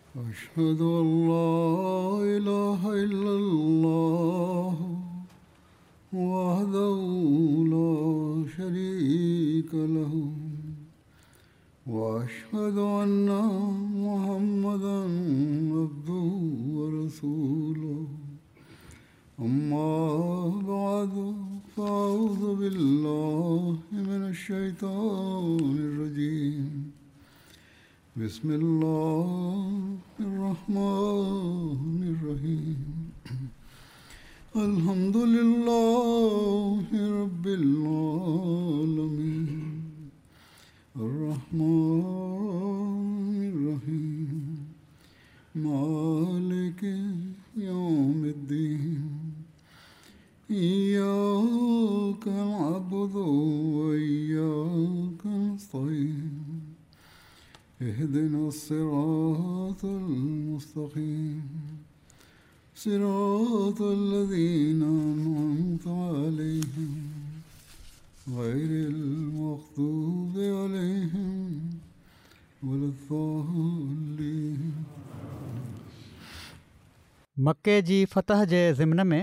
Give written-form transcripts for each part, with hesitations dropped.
أشهد أن لا إله إلا الله وحده لا شريك له وأشهد أن محمدا عبده ورسوله أما بعد فأعوذ بالله من الشيطان الرجيم بسم الله الرحمن الرحيم الحمد لله رب العالمين الرحمن الرحيم مالك يوم الدين إياك نعبد وإياك نستعين اهدنا الصراط المستقيم صراط الذين أنعمت عليهم غير المغضوب عليهم ولا الضالين. मके जी फ़तह जे ज़िम्न में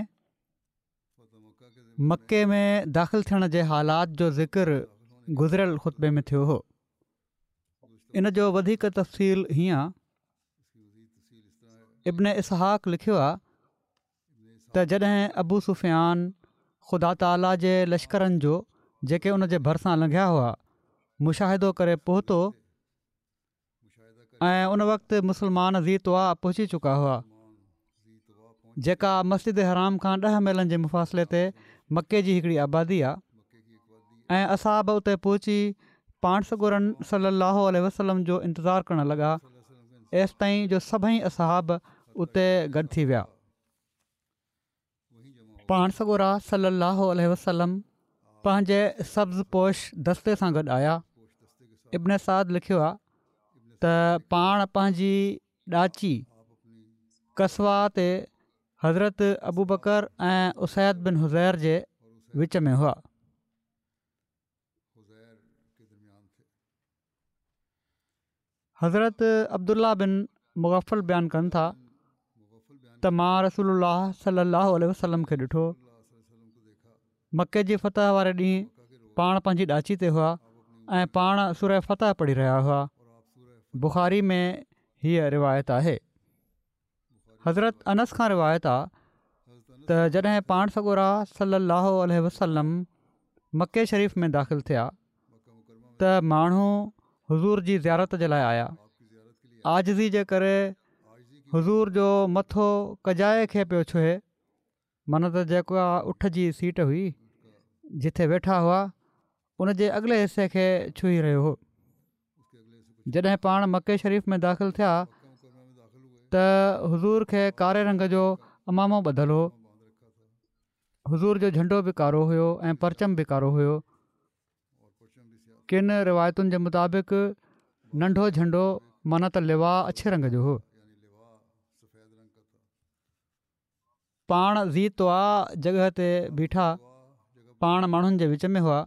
मके में दाख़िल थियण जे हालात जो ज़िक्र गुज़िरियल ख़ुतबे में थियो हो. इन जो वधीक तफ़सील हीअं इब्न इसहाक़ लिखियो आहे त जॾहिं अबू सुफ़ियान ख़ुदा ताला जे लश्करनि जो जेके उन जे भरिसां लंघिया हुआ मुशाहिदो करे पहुतो ऐं उन वक़्तु मुस्लमान ज़ीतवा पहुची चुका हुआ जेका मस्जिद हराम खां 10 मीलनि जे मुफ़ासिले ते मके जी हिकिड़ी आबादी आहे ऐं असाब उते पहुची पाण सॻोरनि सलाहु वसलम जो इंतज़ारु करणु लॻा एसि ताईं जो सभई असहाब उते गॾु थी विया. पाण सॻोरा सलाहु वसलम पंहिंजे सब्ज़ पोश दस्ते सां गॾु आया. इब्न साद लिखियो आहे त पाण पंहिंजी ॾाची कसवा ते हज़रत अबू बकर ऐं उसैद बिन हुज़ैर जे विच में हुआ. हज़रत अब्दुल्ला बिन मुग़फ़ल बयानु कनि था त मां रसूलुल्लाह सल्लल्लाहु अलैहि वसल्लम खे ॾिठो. मके जी फ़तह वारे ॾींहुं पाण पंहिंजी ॾाची ते हुआ ऐं पाण सूरह फ़तह पढ़ी रहिया हुआ. बुख़ारी में हीअ रिवायत आहे. हज़रत अनस खां रिवायत आहे त जॾहिं पाण सॻोरा सल्लल्लाहु अलैहि वसल्लम मके शरीफ़ में दाख़िल थिया त माण्हू हुज़ूर जी ज़ियारत जे लाइ आया. आजिज़ी जे करे हुज़ूर जो मथो कजाए खे पियो छुहे, माना त जेका उठ जी सीट हुई जिथे वेठा हुआ उन जे अॻिले हिसे खे छुही रहियो हो. जॾहिं पाण मके शरीफ़ में दाख़िल थिया त हुज़ूर खे कारे रंग जो अमामो ॿधल हो. हुज़ूर जो झंडो बि कारो हुयो ऐं परचम बि कारो हुयो. किन रिवायतुनि जे मुताबिक़ नंढो झंडो माना त लिवा अछे रंग जो हो. पाण ज़ीतवा जॻह ते बीठा पाण माण्हुनि जे विच में हुआ.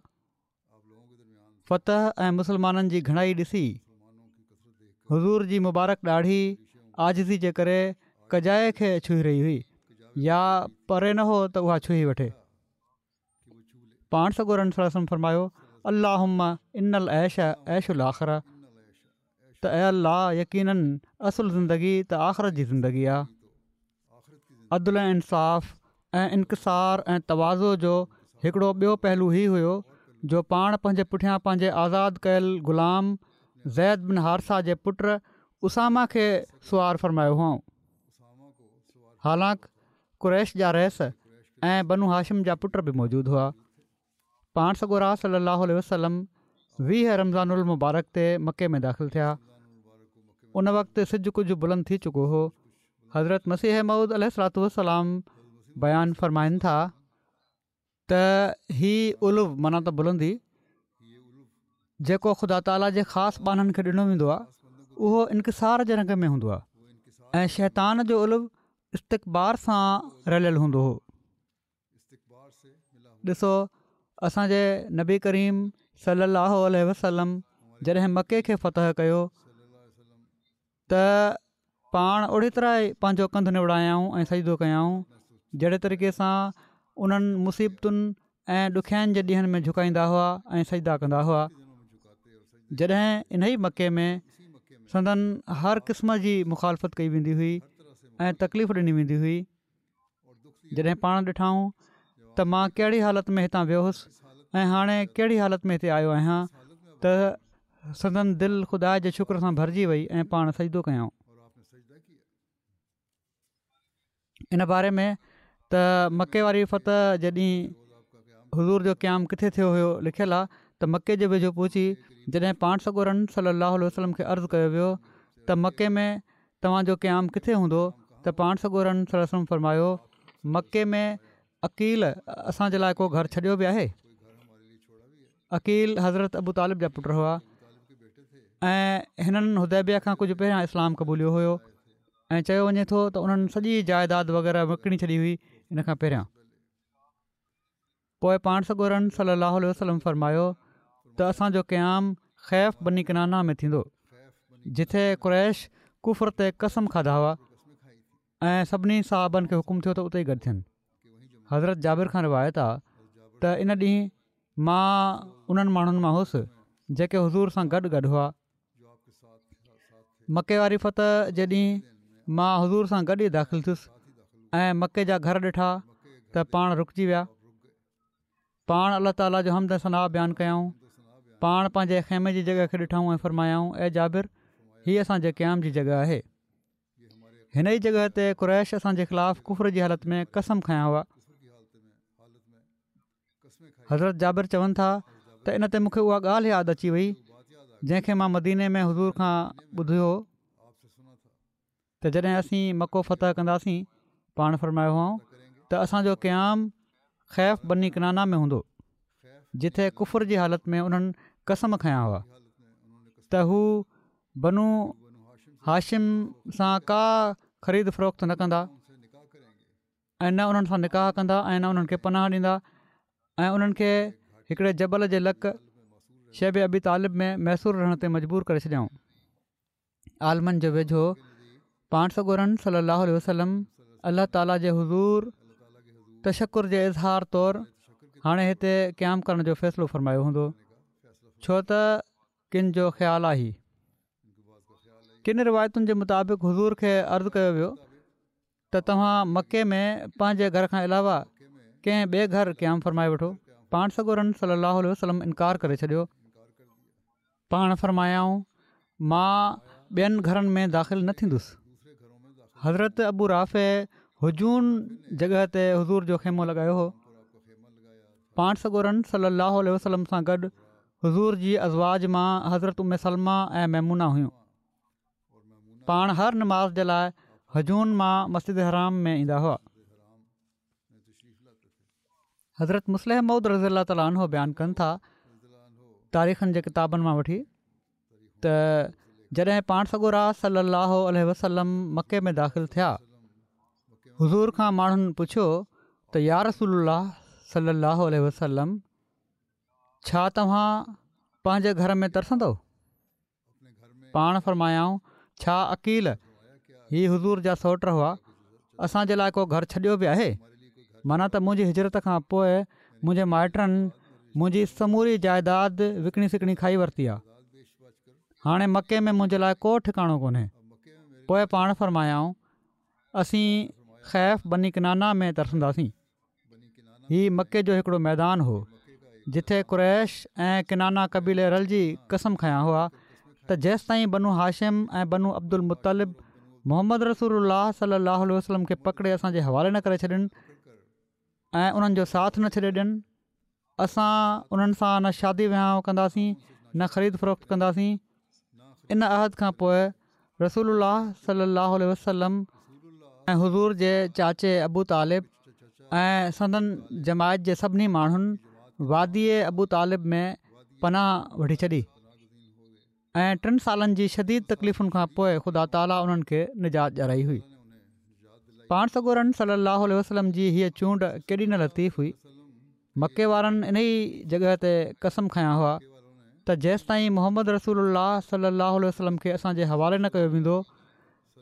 फ़तह ऐं मुस्लमाननि जी घणाई ॾिसी हुज़ूर जी मुबारक ॾाढ़ी आजिज़ी जे करे कजाए खे छुही रही हुई या परे न हो त उहा छुही वठे. पाण सॻोरनि सल्लल्लाहु फरमायो अल्लाहुम्मा इन्नल ऐश ऐशुल आख़िरा त ऐं अल्लाह यकीनन असुल ज़िंदगी त आख़िरत जी ज़िंदगी आहे. अदल ऐं इंसाफ़ ऐं इनक़सार ऐं तवाज़ो जो हिकिड़ो ॿियो पहलू ई हुयो जो पाण पंहिंजे पुठियां पंहिंजे आज़ादु कयल ग़ुलाम ज़ैद बिन हारिसा जे पुट उसामा खे सुवार फरमायो हुओ. हालांकि कुरैश जा रहिस ऐं बनु हाशिम जा पुट बि मौजूदु हुआ. पाण सॻोरा सल्लल्लाहु अलैहि वसल्लम 20 रमज़ानुल मुबारक ते मके में दाख़िल थिया. उन वक़्तु सिज कुझु बुलंद थी चुको हो. हज़रत मसीह मऊद अलैहिस्सलातु वस्सलाम बयानु फ़रमाइनि था त ही उलुव माना त बुलंदी जेको ख़ुदा ताला जे ख़ासि ॿाननि खे ॾिनो वेंदो आहे उहो इनक़सार जे रंग में हूंदो आहे ऐं शैतान जो उलुव इस्तक़बार सां रलियल हूंदो हो. ॾिसो असांजे नबी करीम सल्लल्लाहु अलैहि वसल्लम जॾहिं मके खे फ़तह कयो त पाण ओड़ी तरह ई पंहिंजो कंधु निवड़ायूं ऐं सजदो कयाऊं जहिड़े तरीक़े सां उन्हनि मुसीबतुनि ऐं ॾुखियाईनि जे ॾींहंनि में झुकाईंदा हुआ ऐं सजदा कंदा हुआ। जॾहिं इन ई मके में संदन हर क़िस्म जी मुखालफ़त कई वेंदी हुई ऐं तकलीफ़ ॾिनी वेंदी हुई। जॾहिं पाण ॾिठाऊं त मां कहिड़ी हालति में हितां वियो हुउसि ऐं हाणे कहिड़ी हालति में हिते आयो आहियां, त संदन दिलि ख़ुदा जे शुक्र सां भरिजी वई ऐं पाण सजदो कयऊं। इन बारे में त मके वारी फ़तह जॾहिं हुज़ूर जो क़याम किथे थियो हुयो लिखियलु आहे त मके जे वेझो पहुची जॾहिं पाण सॻोरन सल्लल्लाहु अलैहि वसल्लम खे अर्ज़ु कयो वियो त मके में तव्हांजो क़याम किथे हूंदो, त पाण सॻोरन सल्लल्लाहु अलैहि वसल्लम फरमायो, मके में अकील असांजे लाइ को घरु छॾियो बि आहे। अकील हज़रत अबू तालिब जा पुट हुआ ऐं हिननि हुदैबिया खां कुझु पहिरियां इस्लाम क़बूलियो हुयो ऐं चयो वञे थो त उन्हनि सॼी जाइदाद वग़ैरह विकिणी छॾी हुई इन खां पहिरियां। पोइ पाण सॻोरन सल्लल्लाहु अलैहि वसल्लम फरमायो त असांजो क़याम ख़ैफ़ बनी किनाना में थींदो, जिथे क़ुरैश कुफर ते कसम खाधा हुआ ऐं सभिनी साहबनि खे हुकुम थियो त उते ई गॾु थियनि। हज़रत जाबिर खां रिवायत आहे त इन ॾींहुं मां उन्हनि माण्हुनि मां हुउसि जेके हुज़ूर सां गॾु हुआ। मके वारी फ़तह जे ॾींहुं मां हुज़ूर सां गॾु ई दाख़िलु थियुसि ऐं मके जा घर ॾिठा त पाण रुकिजी विया। पाण अलाह ताला जो हमद सना बयानु कयऊं। पाण पंहिंजे ख़ैमे जी जॻह खे ॾिठऊं ऐं फरमायाऊं, ऐं जाबिर हीअ असांजे क़याम जी जॻह आहे। हिन ई जॻह ते क़ुरैश असांजे ख़िलाफ़ु कुफर जी हालति में कसम खयां हुआ। हज़रत जाबिर चवनि था त इन ते मूंखे उहा ॻाल्हि यादि अची वई जंहिंखे मां मदीने में हुज़ूर खां ॿुधियो त जॾहिं असीं मको फ़तह कंदासीं, पाण फरमायो हुओ त असांजो क़याम ख़ैफ़ बनी किनाना में हूंदो, जिथे कुफर जी हालति में उन्हनि कसम खयां हुआ त हू बनू हाशिम सां का ख़रीद फ़रोख़्त न कंदा ऐं न उन्हनि सां निकाह कंदा ऐं न उन्हनि खे पनाह ॾींदा ऐं उन्हनि खे हिकिड़े जबल जे लक शैब अबी तालिब में मैसूर रहण ते मजबूर करे छॾियऊं। आलमनि जो वेझो पाण सॻोरन सल्लल्लाहु अलैहि वसल्लम अलाह ताला जे हुज़ूर तशकुर जे इज़हार तौरु हाणे हिते क़याम करण जो फ़ैसिलो फ़रमायो हूंदो, छो त किन जो ख़्यालु आहे। किन रिवायतुनि जे मुताबिक़ हुज़ूर खे अर्ज़ु कयो वियो त तव्हां मके में पंहिंजे घर खां अलावा कंहिं ॿिए घर क़याम फ़रमाए वठो। पाण सॻोरन सल्लल्लाहु अलैहि वसल्लम इनकार करे छॾियो। पाण फरमायाऊं, मां ॿियनि घरनि में दाख़िल न थींदुसि। हज़रत अबू राफ़े हुजून जॻह ते हुज़ूर जो ख़ैमो लॻायो हो। पाण सॻोरन सल्लल्लाहु अलैहि वसल्लम सां गॾु हुज़ूर जी अज़वाज मां हज़रत उम्मे सलमा ऐं मैमूना हुयूं। पाण हर नमाज़ जे लाइ हुजून मां मस्जिद हराम में ईंदा हुआ। हज़रत मुस्लिम मऊद रज़ियल्लाहु ताला अन्हु बयानु कनि था तारीख़नि जे किताबनि मां वठी त जॾहिं पाण सॻोरा सल्लल्लाहु अलैहि वसल्लम मके में दाख़िल थिया, हुज़ूर खां माण्हुनि पुछियो त या रसूलल्लाह सल्लल्लाहु अलैहि वसल्लम, छा तव्हां पंहिंजे घर में तरसंदव? पाण फरमायाऊं, छा अकील ही हुज़ूर जा सौट हुआ, असांजे लाइ को घरु छॾियो बि आहे? माना त मुंहिंजी हिजरत खां पोइ मुंहिंजे माइटनि मुंहिंजी समूरी जाइदाद विकिणी सिकिणी खाई वरिती आहे। हाणे मके में मुंहिंजे लाइ को ठिकाणो कोन्हे। पोइ पाण फरमायाऊं, असीं ख़ैफ़ बनी किनाना में तरसंदासीं। हीउ मके जो हिकिड़ो मैदान हो जिथे क़ुरैश ऐं किनाना क़बीले रलिजी कसम खयां हुआ त जेसि ताईं बनू हाशिम ऐं बनू अब्दुल मुतलिब मोहम्मद रसूलुल्लाह सल्लल्लाहु अलैहि वसल्लम खे पकिड़े असांजे हवाले न करे छॾनि ऐं उन्हनि जो साथ न छॾे ॾियनि, असां उन्हनि सां न शादी विहांउ कंदासीं न ख़रीद फ़रोख़्त कंदासीं। इन अहद खां पोइ रसूलुल्लाह सल्लल्लाहु अलैहि वसल्लम ऐं हुज़ूर जे चाचे अबू तालिब ऐं संदन जमायत जे सभिनी माण्हुनि वादीअ अबू तालिब में पनाह वठी छॾी ऐं 3 सालनि जी शदीद तकलीफ़ुनि खां पोइ ख़ुदा ताला उन्हनि खे निजात ॾियाराई हुई। पाण सॻोरन सल्लल्लाहु अलैहि वसल्लम जी हीअ चूंड केॾी न लतीफ़ हुई। मके वारनि इन ई जॻह ते कसम खयां हुआ त जेसि ताईं मोहम्मद रसूलुल्लाह सल्लल्लाहु अलैहि वसल्लम खे असांजे हवाले न कयो वेंदो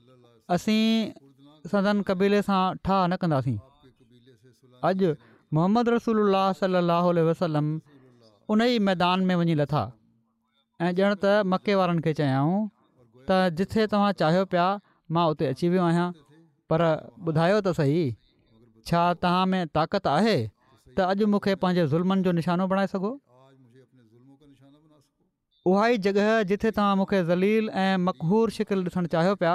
असीं सदन कबीले सां ठाह न कंदासीं। अॼु मोहम्मद रसूलुल्लाह सल्लल्लाहु अलैहि वसल्लम उन ई मैदान में वञी लथा ऐं ॼण त मके वारनि खे चयाऊं त जिथे तव्हां चाहियो पिया मां उते अची वियो आहियां, पर ॿुधायो त सही, छा तव्हां में ताक़त आहे त अॼु मूंखे पंहिंजे ज़ुल्मनि जो निशानो बणाए सघो? उहा ई जॻह जिथे तव्हां मूंखे ज़लील ऐं मक़हूर शिकिल ॾिसणु चाहियो पिया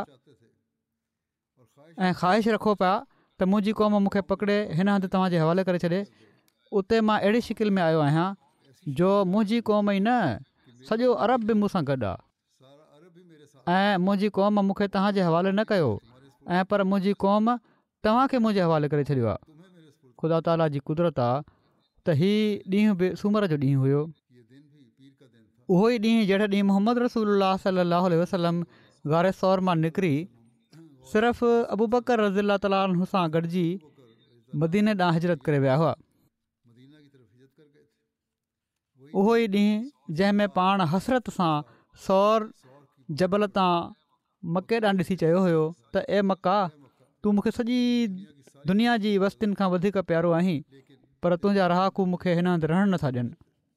ऐं ख़्वाहिश रखो पिया त मुंहिंजी क़ौम मूंखे पकिड़े हिन हंधि तव्हांजे हवाले करे छॾे, उते मां अहिड़ी शिकिल में आयो आहियां जो मुंहिंजी क़ौम ई न सॼो अरब बि मूंसां गॾु आहे, ऐं मुंहिंजी क़ौम मूंखे तव्हांजे हवाले न कयो ऐं पर मुंहिंजी क़ौम तव्हांखे मुंहिंजे हवाले करे छॾियो आहे। ख़ुदा ताला जी कुदरत आहे त हीउ ॾींहुं बि सूमर जो ॾींहुं हुयो, उहो ई ॾींहुं जहिड़े ॾींहुं मोहम्मद रसूलुल्लाह सल्लल्लाहु अलैहि वसल्लम गारे सौर मां निकिरी सिर्फ़ु अबू बकर रज़ियल्लाहु ताला अन्हु सां गॾिजी मदीने ॾांहुं हिजरत करे विया हुआ। उहो ई ॾींहुं जंहिंमें पाण हसरत सां सौर जबल तां मके ॾांहुं ॾिसी चयो हुयो त ए मका, तूं मूंखे सॼी दुनिया जी वस्तियुनि खां वधीक प्यारो आहीं, पर तुंहिंजा रहाकू मूंखे हिन हंधि रहणु नथा ॾियनि।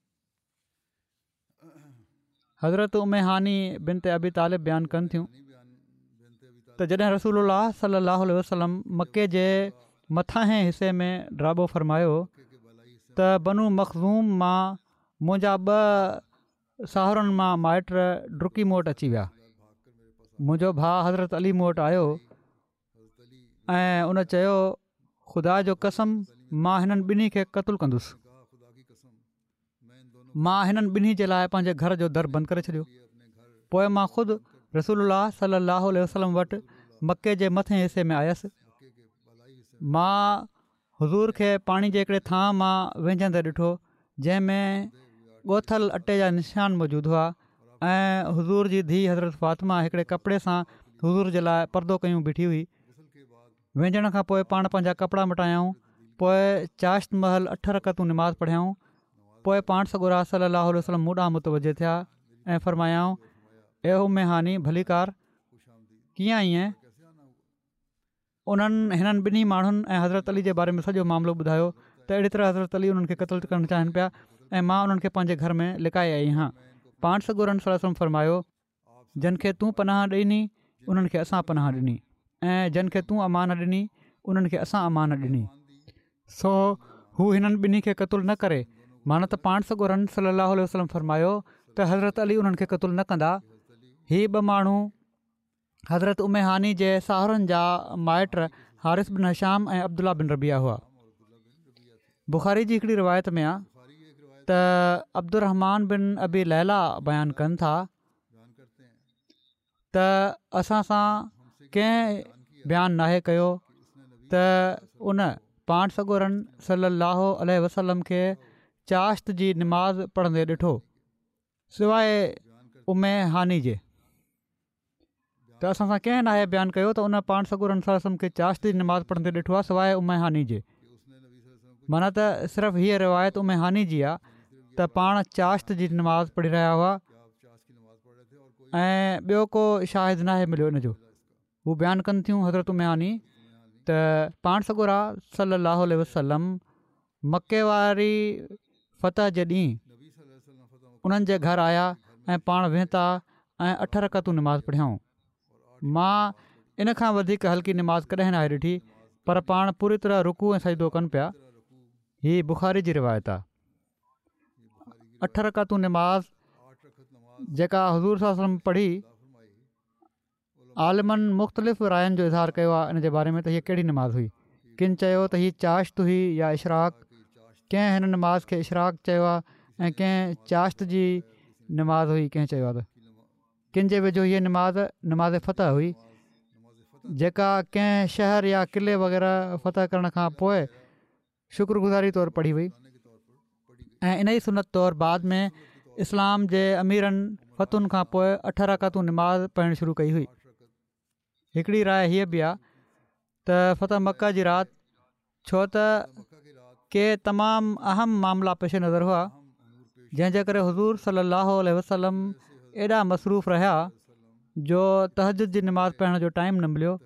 हज़रत उम्मे हानी बिनते अबी तालिब बयानु कनि थियूं त जॾहिं रसूलुल्लाह सल्लल्लाहु अलैहि वसल्लम मके जे मथां हिसे में ड्राबो फरमायो त बनू मखज़ूम मां मुंहिंजा 2 साहुरनि मां माइट डुकी मूं वटि अची विया। मुंहिंजो भाउ हज़रत अली मूं वटि आयो ऐं उन चयो, ख़ुदा जो कसम मां हिननि ॿिन्ही खे क़तलु कंदुसि। मां हिननि ॿिन्ही जे लाइ पंहिंजे घर जो दर बंदि करे छॾियो। पोइ मां ख़ुदि रसूलुल्लाह सल्लल्लाहु अलैहि वसल्लम वटि मके जे मथे हिसे में आयसि। मां हुज़ूर खे पाणी जे हिकिड़े थां मां वेझंदे ॾिठो जंहिंमें ॻोथल अटे जा निशान मौजूदु हुआ ऐं हुज़ूर जी धीउ हज़रत फ़ातिमा हिकिड़े कपिड़े सां हुज़ूर जे लाइ परदो कयूं बीठी हुई। वेझण खां पोइ पाण पंहिंजा कपिड़ा मटायाऊं, पोइ चाश्त महल 8 रकतूं निमाज़ पढ़ियाऊं, पोइ पाण सॻोरा सल्लल्लाहु अलैहि वसल्लम मूं ॾांहुं मुतवजे थिया ऐं फरमायाऊं, ए उम्मे हानी भलीकार, कीअं आई आहीं? उन्हनि हिननि ॿिन्ही माण्हुनि ऐं हज़रत अली जे बारे में सॼो मामिलो ॿुधायो त अहिड़ी तरह हज़रत अली उन्हनि खे क़तलु करणु चाहिनि पिया ऐं मां उन्हनि खे पंहिंजे घर में लिकाए आई आहियां। पाण सॻोरनि सल्लल्लाहु अलैहि वसल्लम फरमायो, जिन खे तूं पनाह ॾिनी उन्हनि खे असां पनाह ॾिनी ऐं जिन खे तूं अमान ॾिनी उन्हनि खे असां अमान ॾिनी, सो हू हिननि ॿिन्ही खे क़तलु न करे। माना त पाण सॻोरनि सल्लल्लाहु अलैहि वसल्लम फरमायो त हज़रत अली उन्हनि खे क़तलु न कंदा। हीअ 2 माण्हू हज़रत उम्मे हानी जे साहुरनि जा माइट हारिस बिन हशाम ऐं अब्दुल्ला बिन रबिया हुआ। बुख़ारी जी हिकिड़ी रिवायत में आहे त अब्दुर्रहमान बिन अबी लैला बयानु कनि था त असां सां कंहिं बयानु नाहे कयो त उन पाण सॻोरनि सल्लल्लाहु अलैहि वसल्लम खे चाश्त जी निमाज़ पढ़ंदे ॾिठो सवाइ उम्मे हानी जे। त असां सां कंहिं नाहे बयानु कयो त उन पाण सॻोरनि सल्लल्लाहु अलैहि वसल्लम खे चाश्त जी निमाज़ पढ़ंदे ॾिठो आहे सवाइ उम्मे हानी जे। माना त सिर्फ़ु हीअ रिवायत उम्मे हानी जी आहे त पाण चाश्त जी निमाज़ पढ़ी रहिया हुआ ऐं ॿियो को शाहिद नाहे मिलियो इन जो। हू बयानु कनि थियूं हज़रत उम्मे हानी त पाण सॻोरा सल्लल्लाहु अलैहि वसल्लम मके वारी फ़तह जे ॾींहुं उन्हनि जे घर आया ऐं पाण वेहता ऐं 8 रकतूं निमाज़ पढ़ियाऊं। मां इन खां वधीक हल्की निमाज़ कॾहिं नाहे ॾिठी, पर पाण पूरी तरह रुकू ऐं सजदो कनि पिया। हीअ बुख़ारी जी रिवायत आहे। 8 रकतूं निमाज़ जेका हज़ूर सल्लल्लाहु अलैहि वसल्लम पढ़ी, आलिमनि मुख़्तलिफ़ रायनि जो इज़हार कयो आहे इन जे बारे में त हीअ कहिड़ी निमाज़ हुई। किन चयो त हीअ चाश्त हुई या इशराक, कंहिं हिन निमाज़ खे इशराक चयो आहे ऐं कंहिं चाश्त जी निमाज़ हुई, कंहिं चयो आहे त किन जे वेझो हीअ निमाज़ फ़तह हुई जेका कंहिं शहर या क़िले वग़ैरह फ़तह करण खां पोइ शुक्रगुज़ारी तौरु पढ़ी वई ऐं इन ई सुनत तौरु बाद में इस्लाम जे अमीरनि फ़तुनि खां पोइ 8 रकातूं निमाज़ पढ़णु शुरू कई हुई। हिकिड़ी राय हीअ बि आहे त फ़तह मक्का जी राति, छो त के तमामु अहम मामला पेश नज़र हुआ जंहिंजे करे हुज़ूर सल्लल्लाहु अलैहि वसल्लम एॾा मसरूफ़ रहिया जो तहजुद जी नमाज़ पढ़ण जो टाइम न मिलियो,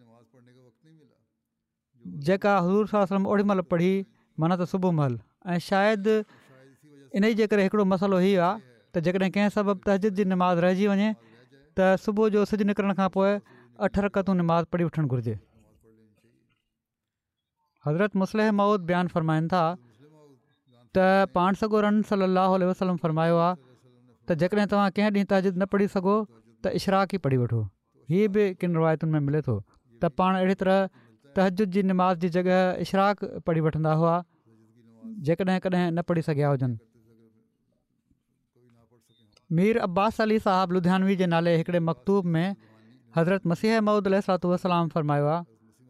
जेका हज़ूर सल्लल्लाहु अलैहि वसल्लम ओॾी महिल पढ़ी माना त सुबुह महिल। ऐं शायदि इन जे करे हिकिड़ो मसइलो हीउ आहे त जेकॾहिं कंहिं सबबु तहजुद जी नमाज़ रहिजी वञे त सुबुह जो सिजु निकिरण खां पोइ 8 रकतूं नमाज़ पढ़ी वठणु घुरिजे। हज़रत मुस्लिह मऊद बयानु फ़रमाइनि था त पाण सॻोरन सल्लल्लाहु अलैहि वसल्लम फ़रमायो आहे त जेकॾहिं तव्हां कंहिं ॾींहुं तहजुद न पढ़ी सघो त इशराक ई पढ़ी वठो। हीअ बि किन रिवायतुनि में मिले थो त पाण अहिड़ी तरह तहजुद जी नमाज़ जी जॻह इशराक पढ़ी वठंदा हुआ जेकॾहिं कॾहिं न पढ़ी सघिया हुजनि। मीर अब्बास अली साहिबु लुधियानवी जे नाले हिकिड़े मकतूब में हज़रत मसीह मऊद अलैहिस्सलातु वस्सलाम फ़रमायो आहे।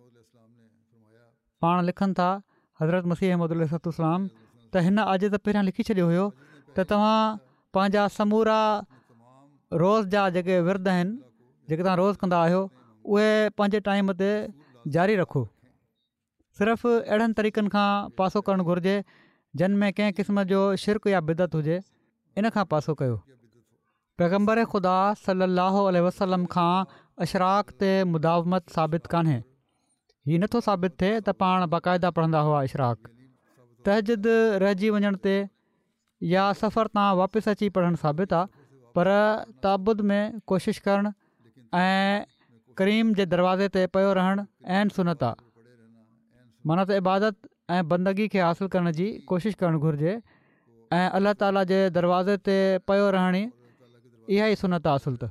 पाण लिखनि था हज़रत मसीह मऊद अलैहिस्सलातु वस्सलाम त हिन अॼु त पहिरियां लिखी छॾियो हुयो त तव्हां पंहिंजा समूरा रोज़ जा जेके विर्द आहिनि, जेके तव्हां रोज़ु कंदा आहियो, उहे पंहिंजे टाइम ते जारी रखो। सिर्फ़ु अहिड़नि तरीक़नि खां पासो करणु घुरिजे जिन में कंहिं क़िस्म जो शिरक या बिदत हुजे, इन खां पासो कयो। पैगम्बर ख़ुदा सल्लल्लाहु अलैहि वसल्लम खां अशराक ते मुदावमत साबित कान्हे। हीअ नथो साबित थिए त पाण बाक़ाइदा पढ़ंदा हुआ इशराक। तहजुद रहिजी वञण ते या सफ़र तां वापसि अची पढ़णु साबित आहे, पर ताबुद में कोशिशि करणु ऐं करीम जे दरवाज़े ते पियो रहणु ऐं सुनत आहे। माना त इबादत ऐं बंदगी खे हासिलु करण जी कोशिशि करणु घुरिजे ऐं अलाह ताला जे दरवाज़े ते पियो रहण इहा ई सुनत आहे असुल त।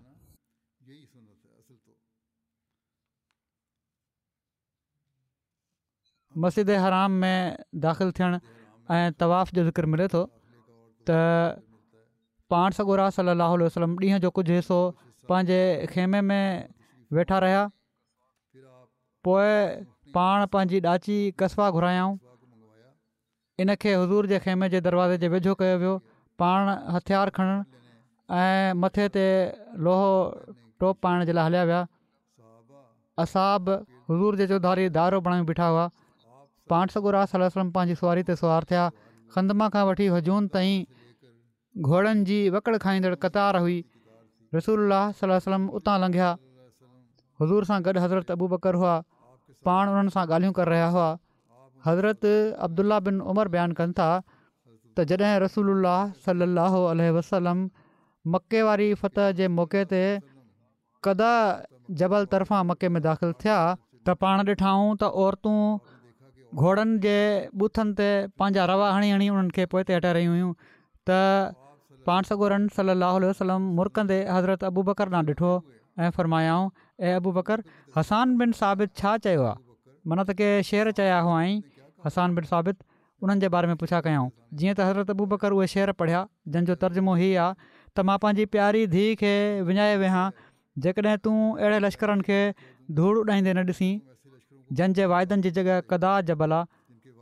मस्जिद हराम में दाख़िलु थियणु ऐं तवाफ़ जो ज़िक्र मिले थो त पाण सॻोरा सल्लल्लाहु अलैहि वसल्लम ॾींहं जो कुझु हिसो पंहिंजे खेमे में वेठा रहिया। पोइ पाण पंहिंजी ॾाची कस्बा घुरायाऊं। इनखे हुज़ूर जे खेमे जे दरवाज़े जे वेझो कयो वियो। पाण हथियार खणणु ऐं मथे ते लोहो टोप पाइण जे लाइ हलिया विया। असाब हुज़ूर जे चौधारी दारो बणाए बीठा हुआ। पाण सॻोरा सल्लल्लाहु अलैहि वसल्लम पंहिंजी सुवारी ते सुवार थिया। खंदमा खां वठी हजून ताईं घोड़नि जी वकड़ खाईंदड़ क़तार हुई। रसूलुल्लाह सल्लल्लाहु अलैहि वसल्लम उतां लंघिया। हुज़ूर सां गॾु हज़रत अबू बकर हुआ। पाण उन्हनि सां ॻाल्हियूं करे रहिया हुआ। हज़रत अब्दुल्ला बिन उमर बयानु कनि था त जॾहिं रसूलुल्लाह सल्लल्लाहु अलैहि वसल्लम मके वारी फतह जे मौक़े ते कदा जबल तरफ़ां मके में दाख़िल थिया त पाण ॾिठाऊं त औरतूं घोड़नि जे बूथनि ते पंहिंजा रवा हणी हणी उन्हनि खे पोइ ते हटाए रहियूं हुयूं त पाण सॻोरन सल्लल्लाहु अलैहि वसल्लम मुरकंदे हज़रत अबू बकर ॾांहुं ॾिठो ऐं फ़रमायाऊं, ऐं अबू बकर हसान बिन साबित छा चयो आहे? माना त के शेर चया हुआ आई हसान बिन साबित उन्हनि जे बारे में पुछा कयाऊं। जीअं त हज़रत अबू बकर उहे शेर पढ़िया जंहिंजो तर्जुमो हीअ आहे त मां पंहिंजी प्यारी धीउ खे विञाए वेहां जेकॾहिं तूं अहिड़े लश्करनि खे धूड़ उॾाईंदे न ॾिसी जंहिंजे वाइदनि जी जॻह कदा जबल आहे।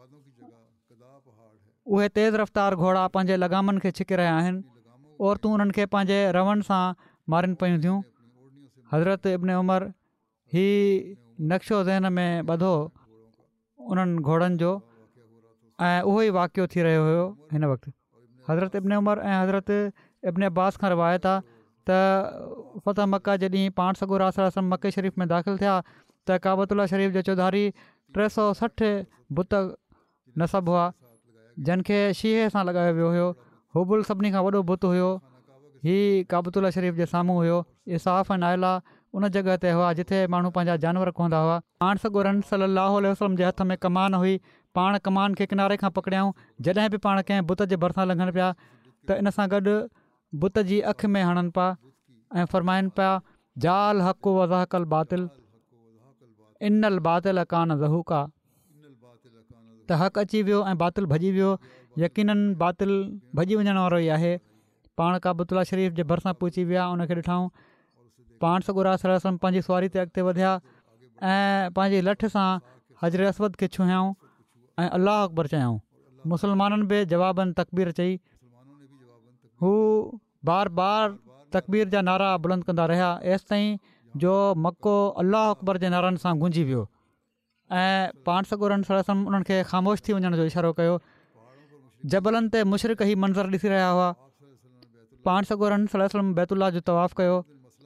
उहे तेज़ रफ़्तार घोड़ा पंहिंजे लगामनि खे छिके रहिया आहिनि। औरतूं उन्हनि खे पंहिंजे रवनि सां मारिन पियूं थियूं। हज़रत इब्न उमर ही नक्शो ज़हन में ॿधो उन्हनि घोड़नि जो ऐं उहो ई वाक़ियो थी रहियो हुयो हिन वक़्तु। हज़रत इब्न उमर ऐं हज़रत इब्न अब्बास खां रिवायत आहे त फ़तह मक्का जे ॾींहुं पाण सॻोरा सल्लल्लाहु अलैहि वसल्लम मके शरीफ़ में दाख़िल थिया त काबतुल्ला शरीफ़ जे चौधारी 360 बुत नसब हुआ जिन खे शीहे सां लॻायो वियो हुयो। हुबुल सभिनी खां वॾो बुत हुयो। हीउ काबतुल्ला शरीफ़ जे साम्हूं हुयो। इसाफ़ ऐं नाइला उन जॻह ते हुआ जिथे माण्हू पंहिंजा जानवर कोंदा हुआ। पाण सॻोरन सल्लल्लाहु अलैहि वसल्लम जे हथ में कमान हुई। पाण कमान खे किनारे खां पकड़ियाऊं। जॾहिं बि पाण कंहिं बुत जे भरिसां लंघनि पिया त इन सां गॾु बुत जी अखि में हणनि पिया ऐं फ़रमाइनि पिया जाल हक़ वज़हकल बातिल इनल बातिल कान ज़हूका त हक़ अची वियो ऐं बातिल भॼी वियो। यकीनन बातिल भॼी वञण वारो ई आहे। पाण काबतुल्ला शरीफ़ जे भरिसां पहुची विया। उनखे ॾिठाऊं। पाण सॻोरा सल्लल्लाहु अलैहि वसल्लम पंहिंजी सुवारी ते अॻिते वधिया ऐं पंहिंजी लठ सां हजर असवद खे छुहियाऊं ऐं अलाह अकबर चयाऊं। मुस्लमाननि बि जवाबनि तकबीर चई। हू बार बार तकबीर जा नारा बुलंद कंदा रहिया एसि ताईं जो मको अलाह अकबर जे नारनि सां गूंजी वियो ऐं पाण सॻोरन सल्लल्लाहु अलैहि वसल्लम उन्हनि खे ख़ामोश थी वञण जो इशारो कयो। जबलनि ते मुशरिक ई मंज़र ॾिसी रहिया हुआ। पाण सॻोरन सल्लल्लाहु अलैहि वसल्लम बैतुल्लाह जो तवाफ़ कयो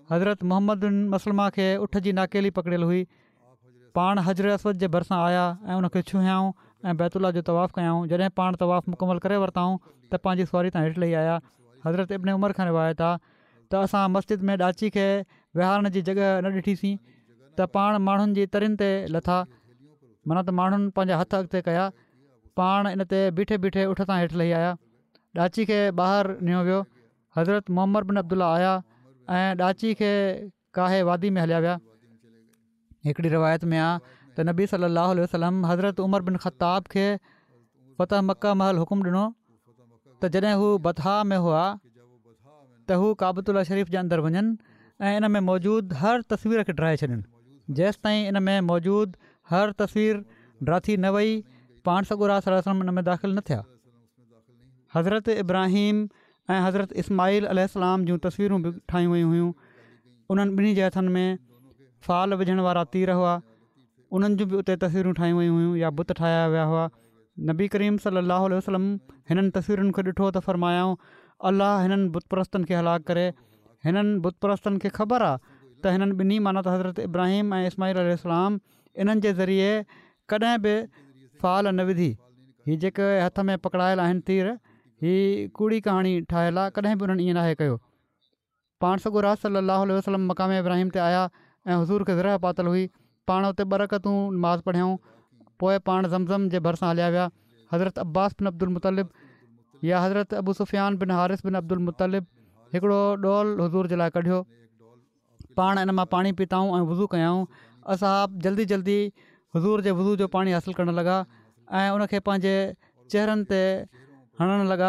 हज़रत मोहम्मद बिन मसलमा खे उठ जी नाकेली पकड़ियल हुई। पाण हजर असवद जे भरिसां आया ऐं उनखे छुहियाऊं ऐं बैतुल्ला जो तवाफ़ु कयाऊं। जॾहिं पाण तवाफ़ु मुकमल करे वरिताऊं त पंहिंजी सवारी तां हेठि लही आया। हज़रत इब्न उमर खां रिवायत आहे त असां मस्जिद में ॾाची खे विहारण जी जॻह न ॾिठीसीं त पाण माण्हुनि जी तरियुनि ते लथा, माना त माण्हुनि पंहिंजा हथ अॻिते कया। पाण इन ते बीठे बीठे उठ तां हेठि लही आया। ॾाची खे ॿाहिरि नियो वियो। हज़रत मोहम्मद बिन अब्दुल्ला आया ऐं ॾाची खे काहे वादी में हलिया विया। हिकिड़ी रिवायत में आहे त नबी सलाहु आलैहि वसल्लम हज़रत उमर बिन ख़त्ताब खे फ़तह मक्का महल हुकुम ॾिनो त जॾहिं हू बतहा में हुआ त हू काबतुल्ला शरीफ़ जे अंदरि वञनि ऐं इन में मौजूदु हर तस्वीर खे ड्राए छॾनि। जेसि ताईं इन में मौजूदु हर तस्वीर ड्राथी न वई, पाण सॻुरा सल्लल्लाहु अलैहि वसल्लम इन में दाख़िल न थिया। हज़रत इब्राहिम ऐं हज़रत इस्माईल अलैहिस्सलाम जूं तस्वीरूं बि ठाहियूं वयूं हुयूं। उन्हनि ॿिन्ही जे हथनि में फ़ाल विझण वारा तीर हुआ, उन्हनि जूं बि उते तस्वीरूं ठाहियूं वयूं हुयूं या बुत ठाहिया विया हुआ। नबी करीम सल्लल्लाहु अलैहि वसल्लम हिननि तस्वीरुनि खे ॾिठो त फ़रमायाऊं, अलाह हिननि बुत परस्तनि खे हलाक करे। हिननि बुत परस्तनि खे ख़बर आहे त हिननि ॿिन्ही माना त हज़रत इब्राहिम ऐं इस्माईल अलैहिस्सलाम इन्हनि जे ज़रिए कॾहिं बि फ़ाल न विधी। हीअ जेके हथ में पकड़ायल आहिनि तीर, हीअ कूड़ी कहाणी ठाहियलु आहे, कॾहिं बि उन्हनि ईअं नाहे कयो। पाण सॻुरा सल्लल्लाहु अलैहि वसल्लम मक़ाम इब्राहिम ते आया ऐं हुज़ूर खे ज़रह पातल हुई। पाण उते बरकतूं नमाज़ पढ़ियाऊं। पोइ पाण ज़मज़म जे भरिसां हलिया विया। हज़रत अब्बास बिन अब्दुल मुतलिब या हज़रत अबू सुफ़ियान बिन हारिस बिन अब्दुल मुतलिब हिकिड़ो डोल हुज़ूर जे लाइ कढियो। पाण इन मां पाणी पीताऊं ऐं वज़ू कयाऊं। असां जल्दी जल्दी हुज़ूर जे वज़ू जो पाणी हासिलु करणु लॻा ऐं उनखे पंहिंजे चहिरनि ते हणणु लॻा।